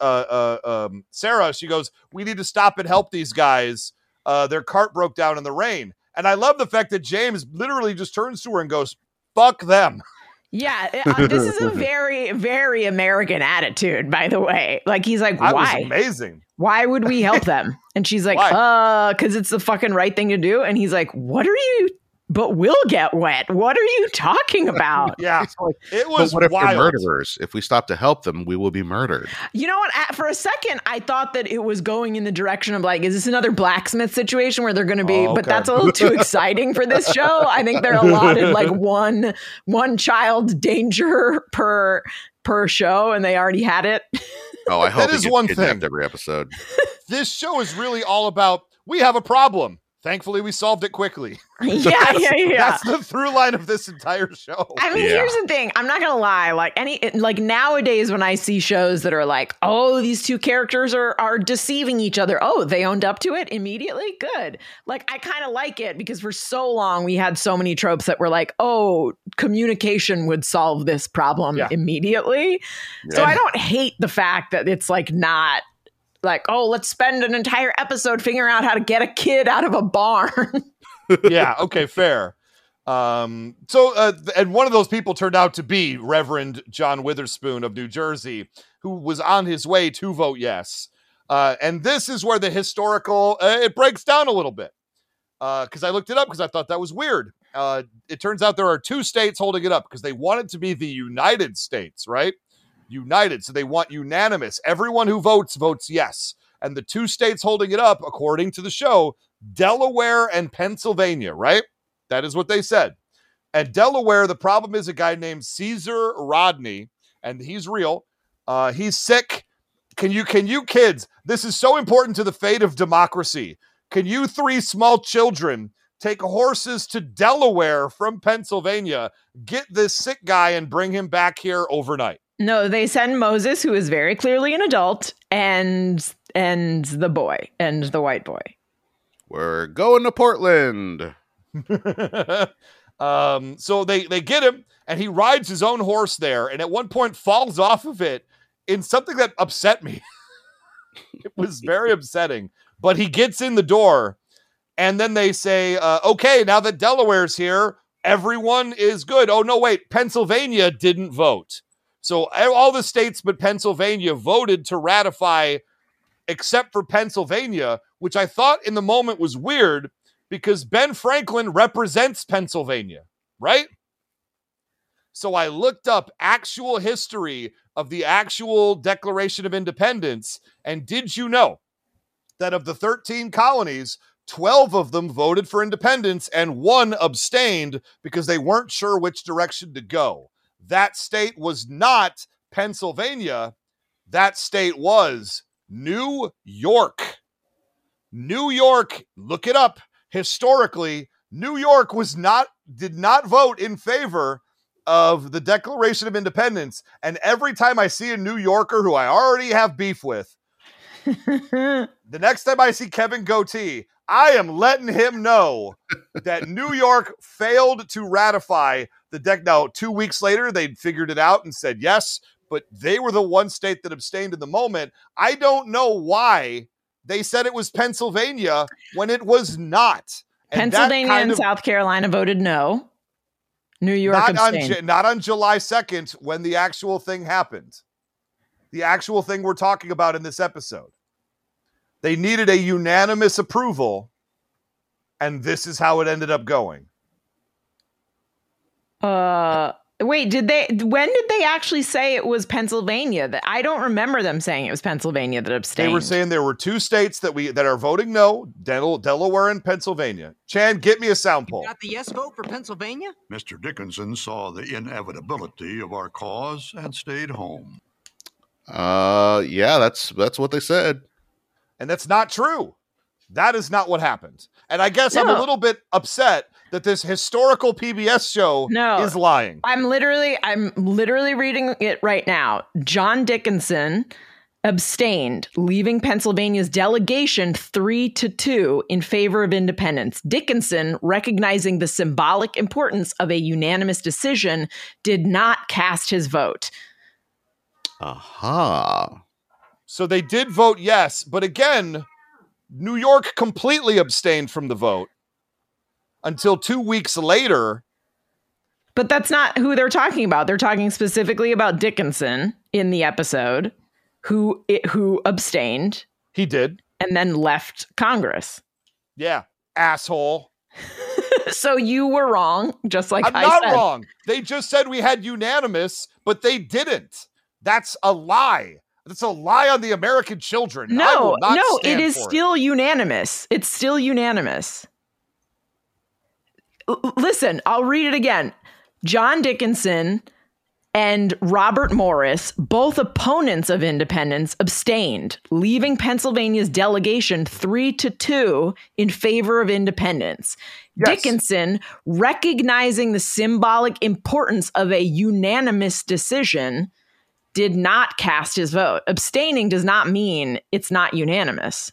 Sarah, she goes, "We need to stop and help these guys. Their cart broke down in the rain." And I love the fact that James literally just turns to her and goes, "Fuck them." Yeah, this is a very, very American attitude, by the way. Like, he's like, That why? was amazing. Why would we help them? And she's like, because it's the fucking right thing to do. And he's like, what are you? But we'll get wet. What are you talking about? Yeah, it was But what if wild. they're murderers? If we stop to help them, we will be murdered. You know what? For a second, I thought that it was going in the direction of like, is this another blacksmith situation where they're going to be? Oh, But okay. that's a little too exciting for this show. I think they're allotted like one child danger per show, and they already had it. Oh, I hope That he is gets one kidnapped thing. every episode. This show is really all about, we have a problem. Thankfully, we solved it quickly. Yeah. That's the through line of this entire show. I mean, here's the thing. I'm not gonna lie. Like nowadays, when I see shows that are like, "Oh, these two characters are deceiving each other," oh, they owned up to it immediately. Good. Like, I kind of like it because for so long we had so many tropes that were like, "Oh, communication would solve this problem immediately." Yeah. So I don't hate the fact that it's like not like, "Oh, let's spend an entire episode figuring out how to get a kid out of a barn." Yeah, okay, fair. And one of those people turned out to be Reverend John Witherspoon of New Jersey, who was on his way to vote yes. And this is where the historical, it breaks down a little bit. Because I looked it up because I thought that was weird. It turns out there are 2 states holding it up because they want it to be the United States, right? United. So they want unanimous. Everyone who votes yes. And the 2 states holding it up, according to the show, Delaware and Pennsylvania, right? That is what they said. At Delaware, the problem is a guy named Caesar Rodney, and he's real. He's sick. Can you kids, this is so important to the fate of democracy. Can you 3 small children take horses to Delaware from Pennsylvania, get this sick guy and bring him back here overnight? No, they send Moses, who is very clearly an adult, and the boy, and the white boy. We're going to Portland. So they get him, and he rides his own horse there, and at one point falls off of it in something that upset me. It was very upsetting. But he gets in the door, and then they say, okay, now that Delaware's here, everyone is good. Oh, no, wait, Pennsylvania didn't vote. So all the states but Pennsylvania voted to ratify, except for Pennsylvania, which I thought in the moment was weird because Ben Franklin represents Pennsylvania, right? So I looked up actual history of the actual Declaration of Independence, and did you know that of the 13 colonies, 12 of them voted for independence and 1 abstained because they weren't sure which direction to go? That state was not Pennsylvania. That state was New York. New York, look it up. Historically, New York did not vote in favor of the Declaration of Independence. And every time I see a New Yorker who I already have beef with, the next time I see Kevin Goatee, I am letting him know that New York failed to ratify the deck. Now, 2 weeks later, they'd figured it out and said yes, but they were the one state that abstained in the moment. I don't know why they said it was Pennsylvania when it was not. And Pennsylvania and South Carolina voted no. New York abstained. Not on July 2nd when the actual thing happened. The actual thing we're talking about in this episode. They needed a unanimous approval, and this is how it ended up going. Wait, when did they actually say it was Pennsylvania? I don't remember them saying it was Pennsylvania that abstained. They were saying there were 2 states that are voting no, Delaware and Pennsylvania. Chan, get me a sound poll. Got the yes vote for Pennsylvania? Mr. Dickinson saw the inevitability of our cause and stayed home. Yeah, that's what they said. And that's not true. That is not what happened. And I guess I'm a little bit upset that this historical PBS show is lying. I'm literally reading it right now. John Dickinson abstained, leaving Pennsylvania's delegation 3-2 in favor of independence. Dickinson, recognizing the symbolic importance of a unanimous decision, did not cast his vote. Aha. So they did vote yes, but again, New York completely abstained from the vote until 2 weeks later. But that's not who they're talking about. They're talking specifically about Dickinson in the episode, who abstained. He did. And then left Congress. Yeah, asshole. So you were wrong, just like I'm I not said. wrong. They just said we had unanimous, but they didn't. That's a lie. That's a lie on the American children. I will not stand it is for still unanimous. It's still unanimous. Listen, I'll read it again. John Dickinson and Robert Morris, both opponents of independence, abstained, leaving Pennsylvania's delegation 3-2 in favor of independence. Yes. Dickinson, recognizing the symbolic importance of a unanimous decision, did not cast his vote. Abstaining does not mean it's not unanimous.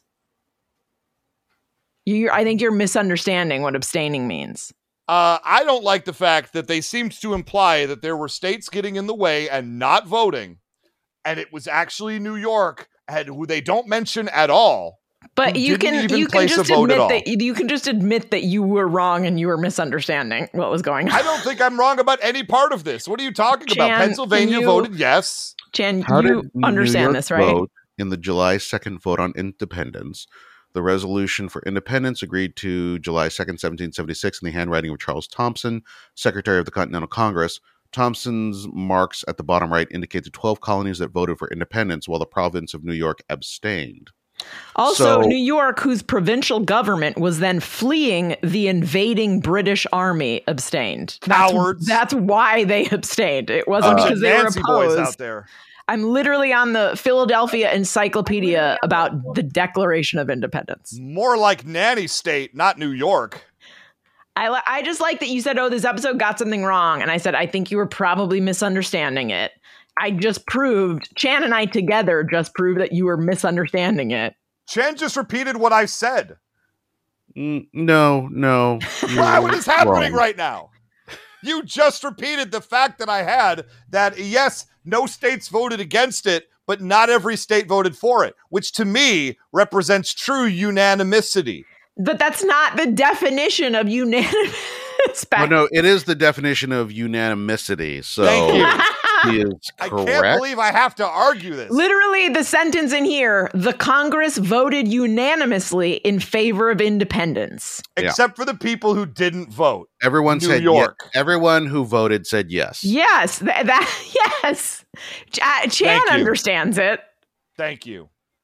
I think you're misunderstanding what abstaining means. I don't like the fact that they seemed to imply that there were states getting in the way and not voting, and it was actually New York, who they don't mention at all. But you can just admit that you were wrong and you were misunderstanding what was going on. I don't think I'm wrong about any part of this. What are you talking about? Pennsylvania voted yes. Chan, you understand this, right? Vote in the July 2nd vote on independence. The resolution for independence agreed to July 2nd, 1776 in the handwriting of Charles Thompson, Secretary of the Continental Congress. Thompson's marks at the bottom right indicate the 12 colonies that voted for independence, while the province of New York abstained. Also, New York, whose provincial government was then fleeing the invading British army, abstained. Cowards. That's why they abstained. It wasn't because they were opposed. Boys out there. I'm literally on the Philadelphia Encyclopedia about the Declaration of Independence. More like nanny state, not New York. I just like that you said, oh, this episode got something wrong. And I said, I think you were probably misunderstanding it. Chan and I together just proved that you were misunderstanding it. Chan just repeated what I said. No. What is happening right now? You just repeated the fact that I had that, yes, no states voted against it, but not every state voted for it, which to me represents true unanimity. But that's not the definition of unanimous. Well, no, it is the definition of unanimity. So thank you. He is correct. I can't believe I have to argue this. Literally, the sentence in here, the Congress voted unanimously in favor of independence. Except for the people who didn't vote. Everyone said yes. Everyone who voted said yes. Yes. Yes. Chan understands it. Thank you.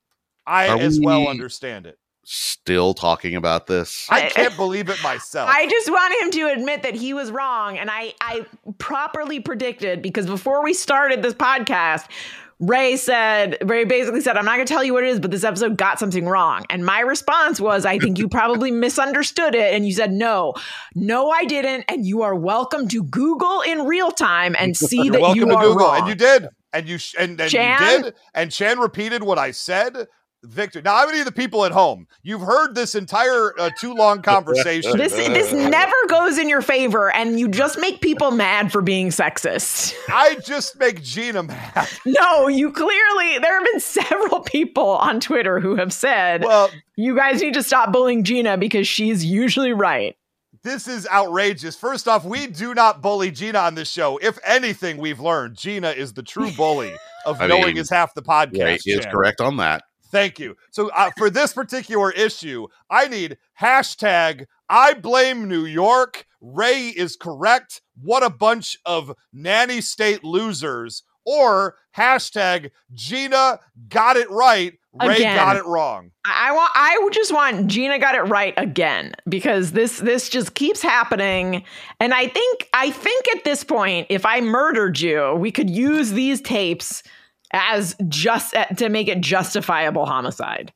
I as well understand it. Still talking about this. I can't believe it myself. I just want him to admit that he was wrong. And I properly predicted, because before we started this podcast, Ray basically said, I'm not going to tell you what it is, but this episode got something wrong. And my response was, I think you probably misunderstood it. And you said, no, I didn't. And you are welcome to Google in real time and see that you are Google. wrong. And you did. And you did. And Chan repeated what I said. Victor. Now, how many of the people at home, you've heard this entire too long conversation? This never goes in your favor, and you just make people mad for being sexist. I just make Gina mad. No, there have been several people on Twitter who have said, well, you guys need to stop bullying Gina because she's usually right. This is outrageous. First off, we do not bully Gina on this show. If anything, we've learned Gina is the true bully of knowing is half the podcast. Yeah, he is correct on that. Thank you. So for this particular issue, I need hashtag I blame New York. Ray is correct. What a bunch of nanny state losers. Or hashtag Gina got it right. Ray got it wrong. I just want Gina got it right again, because this just keeps happening. And I think at this point, if I murdered you, we could use these tapes as just to make it justifiable homicide.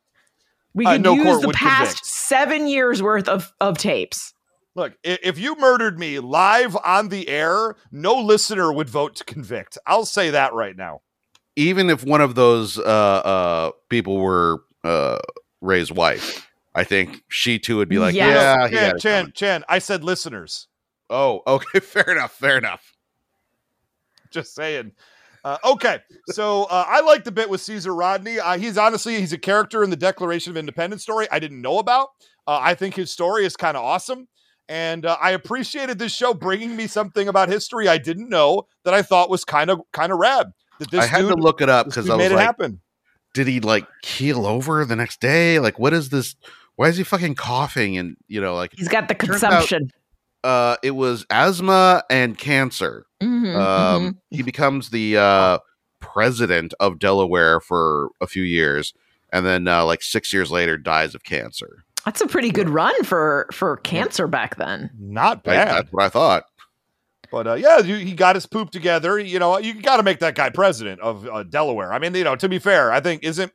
We could use the past 7 years worth of tapes. Look, if you murdered me live on the air, no listener would vote to convict. I'll say that right now. even if one of those people were Ray's wife, I think she too would be like, Chan, I said listeners. Oh, okay, fair enough. Just saying. Okay, so I like the bit with Caesar Rodney. He's a character in the Declaration of Independence story I didn't know about. I think his story is kind of awesome. And I appreciated this show bringing me something about history I didn't know that I thought was kind of rad. That this I had to look it up because I was made it like, happen. Did he like keel over the next day? Like, what is this? Why is he fucking coughing? And like he's got the consumption. It was asthma and cancer. He becomes the president of Delaware for a few years, and then like 6 years later dies of cancer. That's a pretty good run for cancer back then. Not bad. That's what I thought. But he got his poop together. You got to make that guy president of Delaware. I mean, to be fair, I think isn't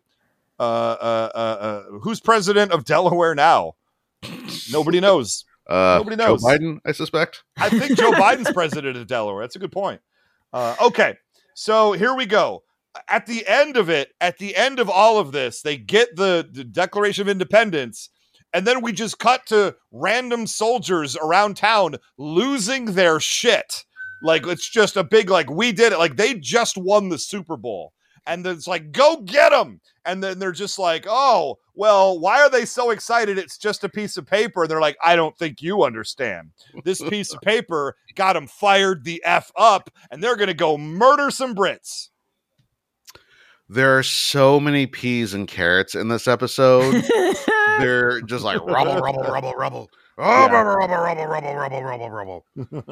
who's president of Delaware now? Nobody knows. Nobody knows. Joe Biden, I suspect. I think Joe Biden's president of Delaware. That's a good point. Okay, so here we go. At the end of all of this, they get the Declaration of Independence. And then we just cut to random soldiers around town losing their shit. Like, it's just a big, like, we did it. Like, they just won the Super Bowl. And then it's like, go get them. And then they're just like, oh, well, why are they so excited? It's just a piece of paper. And they're like, I don't think you understand. This piece of paper got them fired the F up, and they're going to go murder some Brits. There are so many peas and carrots in this episode. They're just like rubble. Oh, rubble.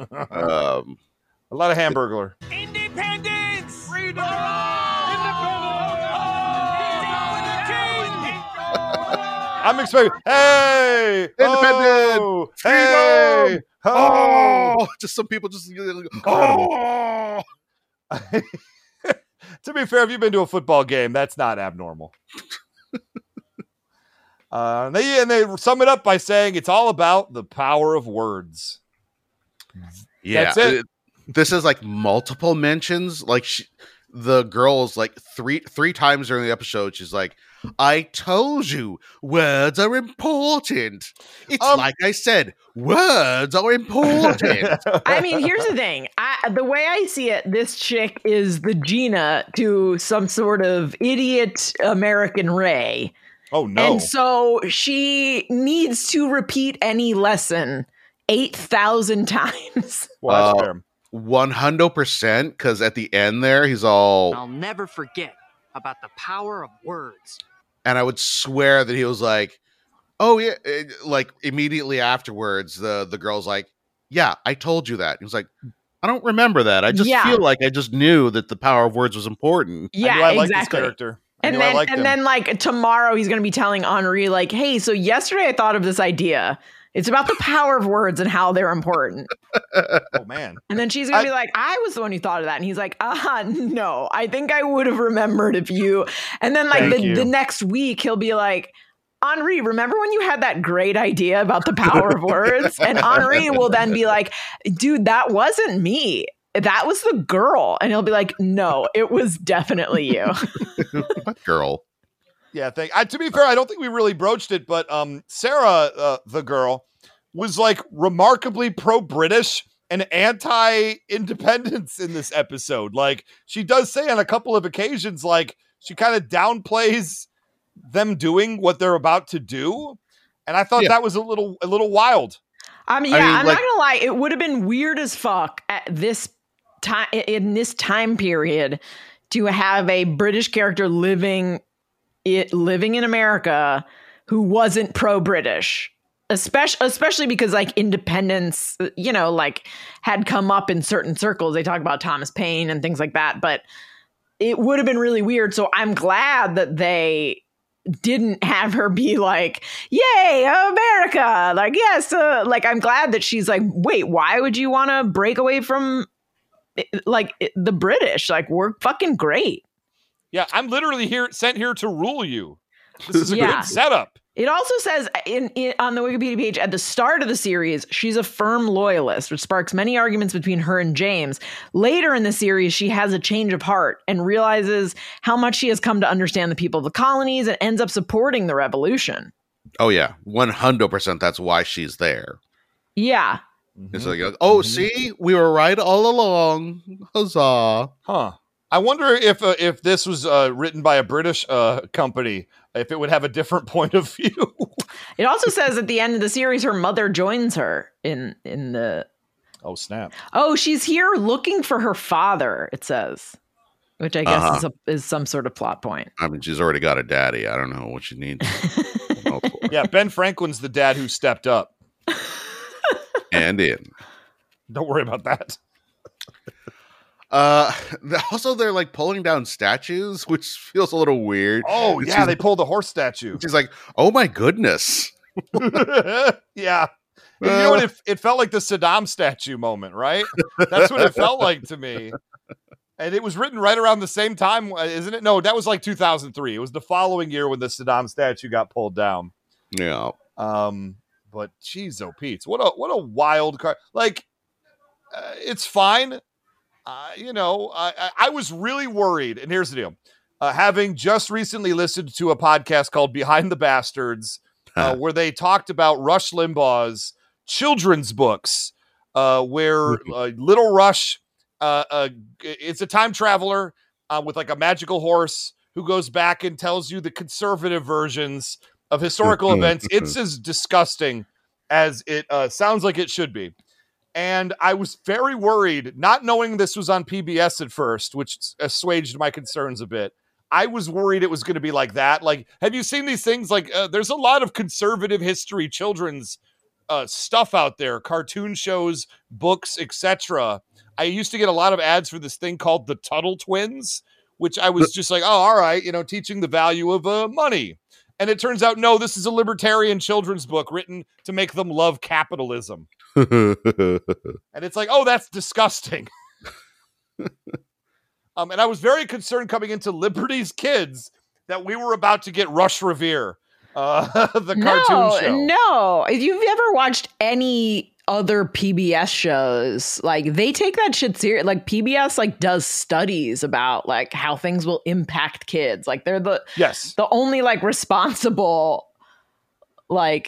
A lot of Hamburglar. Independence! Freedom! I'm expecting, hey! Independence! Oh, Freedom! Hey! Oh! Just some people just... Oh! To be fair, if you've been to a football game, that's not abnormal. They sum it up by saying it's all about the power of words. Yeah, that's it. This is like multiple mentions. Like the girl's like three times during the episode. She's like, "I told you, words are important. It's like I said, words are important." I mean, here's the thing. The way I see it, this chick is the Gina to some sort of idiot American Ray. Oh, no. And so she needs to repeat any lesson 8,000 times. Well, that's fair. 100%, because at the end there, he's all... I'll never forget about the power of words. And I would swear that he was like, oh, yeah. Like, immediately afterwards, the girl's like, yeah, I told you that. He was like, I don't remember that. I just feel like I just knew that the power of words was important. Yeah, I like this character. And then like tomorrow he's going to be telling Henri like, hey, so yesterday I thought of this idea. It's about the power of words and how they're important. Oh, man. And then she's going to be like, I was the one who thought of that. And he's like, no, I think I would have remembered if you. And then like the next week he'll be like, Henri, remember when you had that great idea about the power of words? And Henri will then be like, dude, that wasn't me. That was the girl. And he'll be like, no, it was definitely you. What girl? Yeah, to be fair, I don't think we really broached it, but Sarah, the girl, was like remarkably pro-British and anti-independence in this episode. Like, she does say on a couple of occasions, like, she kind of downplays them doing what they're about to do. And I thought that was a little wild. I'm not gonna lie, it would have been weird as fuck at this time in this time period to have a British character living in America who wasn't pro-British, especially because like independence, like had come up in certain circles. They talk about Thomas Paine and things like that, but it would have been really weird. So I'm glad that they didn't have her be like, yay, America. Like, yes. Like, I'm glad that she's like, wait, why would you want to break away from like the British? Like, we're fucking great. Yeah, I'm literally sent here to rule you. This is a good setup. It also says on the Wikipedia page at the start of the series, she's a firm loyalist, which sparks many arguments between her and James. Later in the series, she has a change of heart and realizes how much she has come to understand the people of the colonies and ends up supporting the revolution. Oh, yeah. 100% that's why she's there. Yeah. It's like, oh, see? We were right all along. Huzzah. Huh. I wonder if this was written by a British company, if it would have a different point of view. It also says at the end of the series, her mother joins her in the... Oh, snap. Oh, she's here looking for her father, it says. Which I guess is some sort of plot point. I mean, she's already got a daddy. I don't know what she needs. Yeah, Ben Franklin's the dad who stepped up. And in. Don't worry about that. Also, they're like pulling down statues, which feels a little weird. Oh, yeah, they pulled a horse statue. She's like, oh my goodness. Yeah. You know what? It felt like the Saddam statue moment, right? That's what it felt like to me. And it was written right around the same time, isn't it? No, that was like 2003. It was the following year when the Saddam statue got pulled down. Yeah. But geez, oh Pete, what a wild card. Like, it's fine. I was really worried, and here's the deal. Having just recently listened to a podcast called Behind the Bastards, where they talked about Rush Limbaugh's children's books, where Little Rush, it's a time traveler with like a magical horse who goes back and tells you the conservative versions of historical events. It's as disgusting as it sounds like it should be. And I was very worried, not knowing this was on PBS at first, which assuaged my concerns a bit. I was worried it was going to be like that. Like, have you seen these things? Like, there's a lot of conservative history, children's stuff out there, cartoon shows, books, etc. I used to get a lot of ads for this thing called the Tuttle Twins, which I was just like, oh, all right, teaching the value of money. And it turns out, no, this is a libertarian children's book written to make them love capitalism. And it's like, oh, that's disgusting. And I was very concerned coming into Liberty's Kids that we were about to get Rush Revere, the cartoon show. No, if you've ever watched any other PBS shows, like they take that shit serious. Like PBS does studies about like how things will impact kids. Like they're the only like responsible like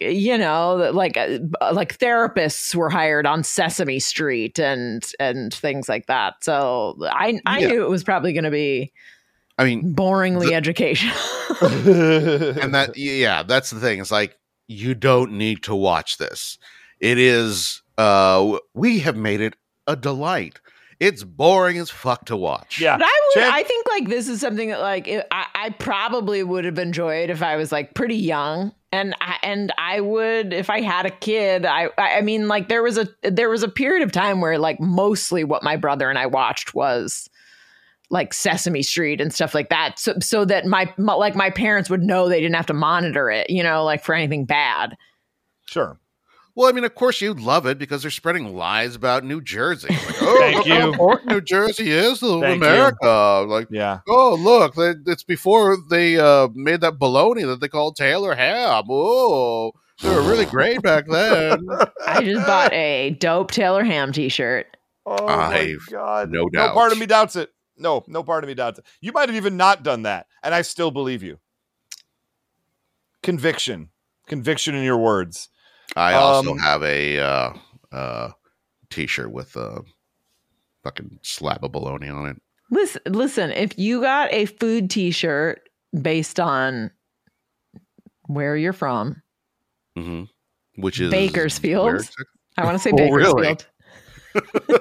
therapists were hired on Sesame Street and things like that. So I knew it was probably going to be, boringly educational. And that's the thing. It's like, you don't need to watch this. It is, we have made it a delight. It's boring as fuck to watch. Yeah. But I think like this is something that like I probably would have enjoyed if I was like pretty young. And I would, if I had a kid, I mean, like there was a period of time where like mostly what my brother and I watched was like Sesame Street and stuff like that. So that my parents would know they didn't have to monitor it, like for anything bad. Sure. Well, I mean, of course you'd love it because they're spreading lies about New Jersey. Like, oh, Thank you. how important New Jersey is to America. Like, oh, look, it's before they made that bologna that they called Taylor ham. Oh, they were really great back then. I just bought a dope Taylor ham t-shirt. Oh, my God. No doubt. No part of me doubts it. No part of me doubts it. You might have even not done that, and I still believe you. Conviction in your words. I also have a t-shirt with a fucking slab of bologna on it. Listen, if you got a food t-shirt based on where you're from, which is Bakersfield. I want to say Bakersfield. Really?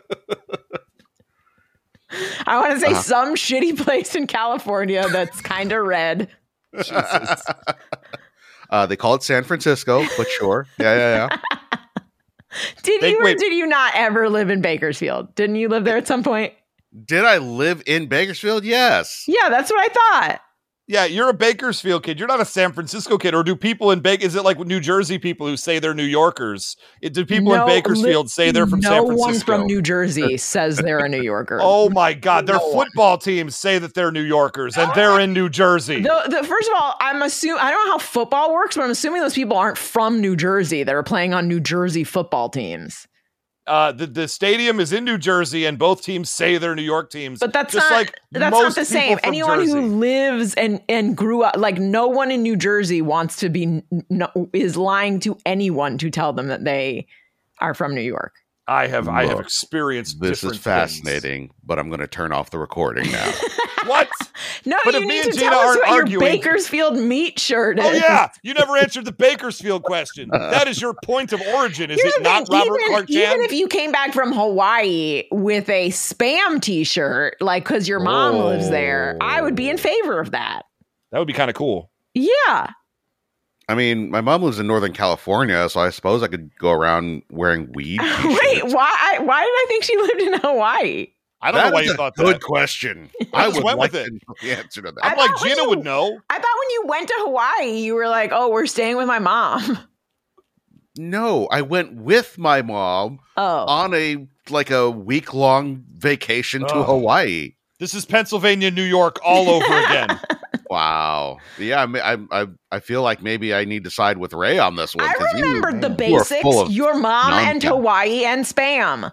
I want to say some shitty place in California that's kind of red. Jesus. They call it San Francisco, but sure. Yeah. Did you not ever live in Bakersfield? Didn't you live there at some point? Did I live in Bakersfield? Yes. Yeah, that's what I thought. Yeah, you're a Bakersfield kid. You're not a San Francisco kid. Or do people in Is it like New Jersey people who say they're New Yorkers? Do people in Bakersfield say they're from San Francisco? No one from New Jersey says they're a New Yorker. Oh my God. Their football teams say that they're New Yorkers and they're in New Jersey. First of all, I don't know how football works, but I'm assuming those people aren't from New Jersey that are playing on New Jersey football teams. The stadium is in New Jersey, and both teams say they're New York teams. But that's just not the same. Anyone who lives and grew up, like no one in New Jersey wants to be is lying to anyone to tell them that they are from New York. I have experienced this is fascinating, but I'm going to turn off the recording now. What? No, but you need to tell us what your Bakersfield meat shirt is. Oh yeah, you never answered the Bakersfield question. That is your point of origin, is it not, Robert Clark Chan? Even if you came back from Hawaii with a Spam T-shirt, like because your mom lives there, I would be in favor of that. That would be kind of cool. Yeah. I mean, my mom lives in Northern California, so I suppose I could go around wearing weed. Wait, why did I think she lived in Hawaii? I don't know why you thought that. Good question. I would like to know the answer to that. I'm like, Gina would know. I thought when you went to Hawaii, you were like, oh, we're staying with my mom. No, I went with my mom on a week-long vacation to Hawaii. This is Pennsylvania, New York all over again. Wow. Yeah, I feel like maybe I need to side with Ray on this one. I remembered the basics. Your mom and Hawaii and Spam.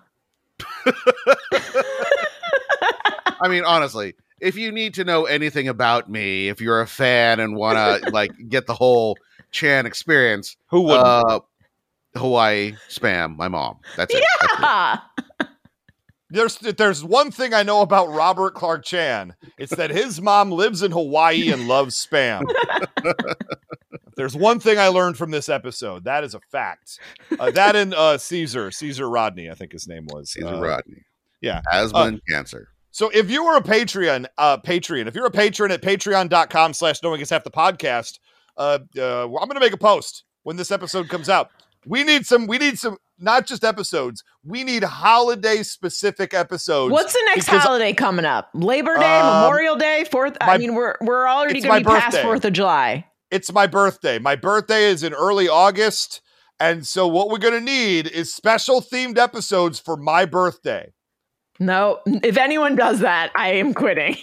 I mean, honestly, if you need to know anything about me, if you're a fan and want to get the whole Chan experience, who would Hawaii, Spam, my mom. That's it. Yeah. There's one thing I know about Robert Clark Chan. It's that his mom lives in Hawaii and loves Spam. There's one thing I learned from this episode. That is a fact. That and Caesar Rodney, I think his name was. Caesar Rodney. Yeah. Asthma and cancer. So if you were a Patreon, if you're a patron at patreon.com/knowingishalfthe-podcast, I'm going to make a post when this episode comes out. We need some, not just episodes. We need holiday specific episodes. What's the next holiday coming up? Labor Day, Memorial Day, 4th. We're already going to be past 4th of July. It's my birthday. My birthday is in early August. And so what we're going to need is special themed episodes for my birthday. No, if anyone does that, I am quitting.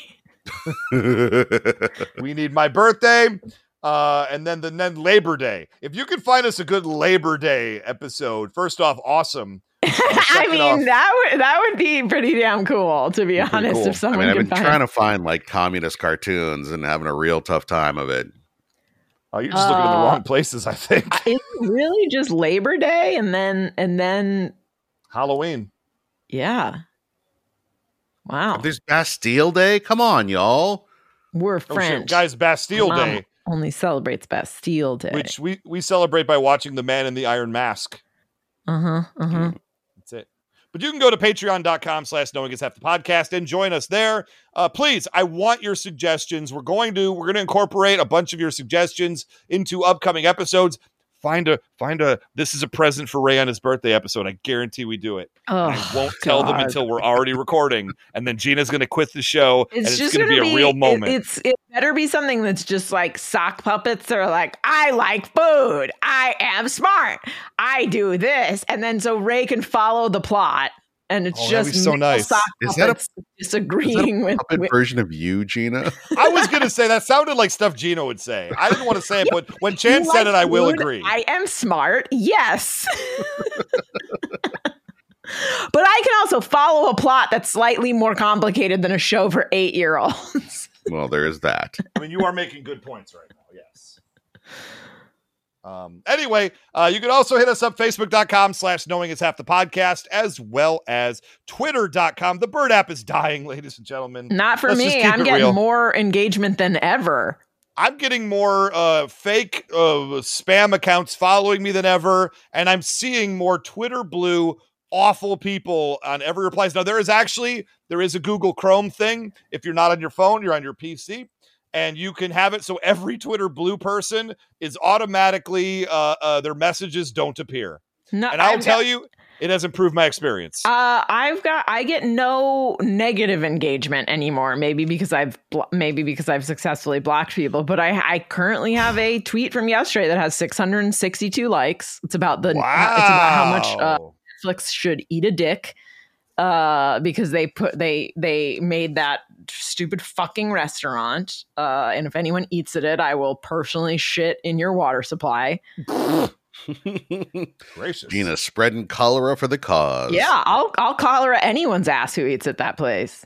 We need my birthday. And then Labor Day. If you could find us a good Labor Day episode, first off, awesome. I mean, that would be pretty damn cool, to be honest. Cool. If someone I've been could trying to find communist cartoons and having a real tough time of it. Oh, you're just looking in the wrong places, I think. Is it really just Labor Day and then Halloween? Yeah. Wow. There's Bastille Day. Come on, y'all. We're French, guys. Bastille Day only celebrates Bastille Day, which we celebrate by watching The Man in the Iron Mask. That's it. But you can go to patreon.com/knowingishalfthe-podcast and join us there. Please, I want your suggestions. We're going to incorporate a bunch of your suggestions into upcoming episodes. Find a this is a present for Ray on his birthday episode. I guarantee we do it. I won't tell them until we're already recording. And then Gina's going to quit the show. It's going to be a real moment. It better be something that's just like sock puppets or like, I like food. I am smart. I do this. And then so Ray can follow the plot. And it's just so nice. Is that a disagreeing with puppet version of you, Gina? I was going to say that sounded like stuff Gina would say. I didn't want to say it, but when Chan said it, I will agree. I am smart. Yes. But I can also follow a plot that's slightly more complicated than a show for 8-year-olds. Well, there is that. I mean, you are making good points right now. Yes. Anyway, you can also hit us up, facebook.com/knowingishalfthe-podcast, as well as twitter.com. The Bird app is dying, ladies and gentlemen. Not for me. I'm getting more engagement than ever. I'm getting more fake spam accounts following me than ever, and I'm seeing more Twitter blue awful people on every replies. Now, there is a Google Chrome thing. If you're not on your phone, you're on your PC. And you can have it so every Twitter blue person is automatically, their messages don't appear. No, and I'll tell you, It has improved my experience. I get no negative engagement anymore. Maybe because I've successfully blocked people. But I currently have a tweet from yesterday that has 662 likes. It's about it's about how much Netflix should eat a dick because they made that stupid fucking restaurant. And if anyone eats at it, I will personally shit in your water supply. Gracious. Gina spreading cholera for the cause. Yeah, I'll cholera anyone's ass who eats at that place.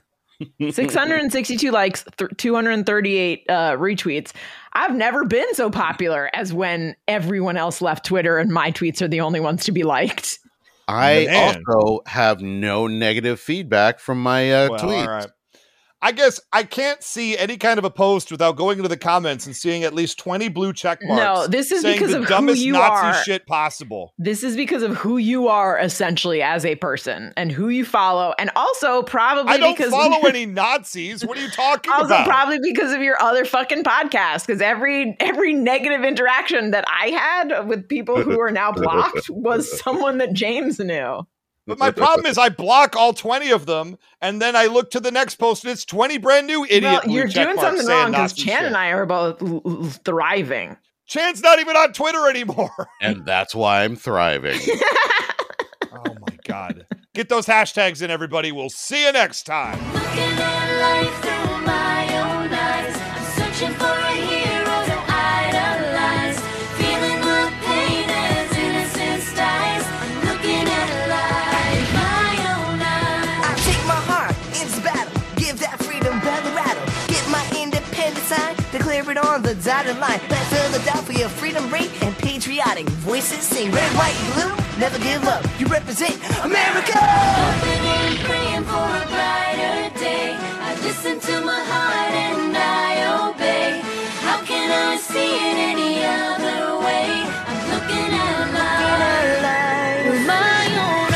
662 likes, 238 retweets. I've never been so popular as when everyone else left Twitter and my tweets are the only ones to be liked. I also have no negative feedback from my tweets. All right. I guess I can't see any kind of a post without going into the comments and seeing at least 20 blue check marks. No, this is because the of dumbest who you Nazi are. shit possible. This is because of who you are essentially as a person and who you follow, and also probably I don't because follow any Nazis. What are you talking also about? probably because of your other fucking podcast. Because every negative interaction that I had with people who are now blocked was someone that James knew. But my problem is I block all 20 of them, and then I look to the next post, and it's 20 brand new idiot Well, blue you're check doing marks something saying wrong because Nazi Chan shit. and I are both thriving. Chan's not even on Twitter anymore. And that's why I'm thriving. Oh my God. Get those hashtags in, everybody. We'll see you next time. Looking at life through my own eyes. I'm searching for a hero to idolize. Feeling the pain as innocence dies. I'm looking at life my own eyes. I take my heart into battle, give that freedom belly rattle. Get my independent sign, declare it on the dotted line. Let Philadelphia freedom ring and patriotic voices sing. Red, white, blue, never give up. You represent America. Hoping and praying for a brighter day. I listen to my heart and I obey. How can I see it any other way? I'm looking at life with my own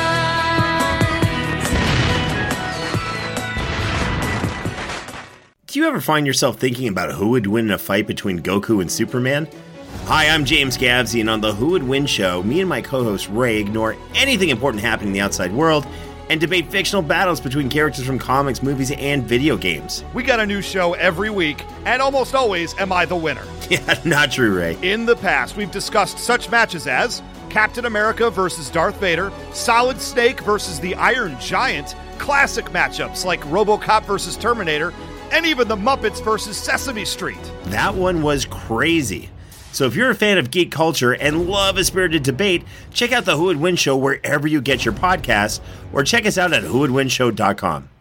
eyes. Do you ever find yourself thinking about who would win in a fight between Goku and Superman? Hi, I'm James Gavsey, and on the Who Would Win show, me and my co-host Ray ignore anything important happening in the outside world and debate fictional battles between characters from comics, movies, and video games. We got a new show every week, and almost always am I the winner. Yeah, not true, Ray. In the past, we've discussed such matches as Captain America versus Darth Vader, Solid Snake versus the Iron Giant, classic matchups like RoboCop versus Terminator, and even the Muppets versus Sesame Street. That one was crazy. So if you're a fan of geek culture and love a spirited debate, check out the Who Would Win show wherever you get your podcasts, or check us out at whowouldwinshow.com.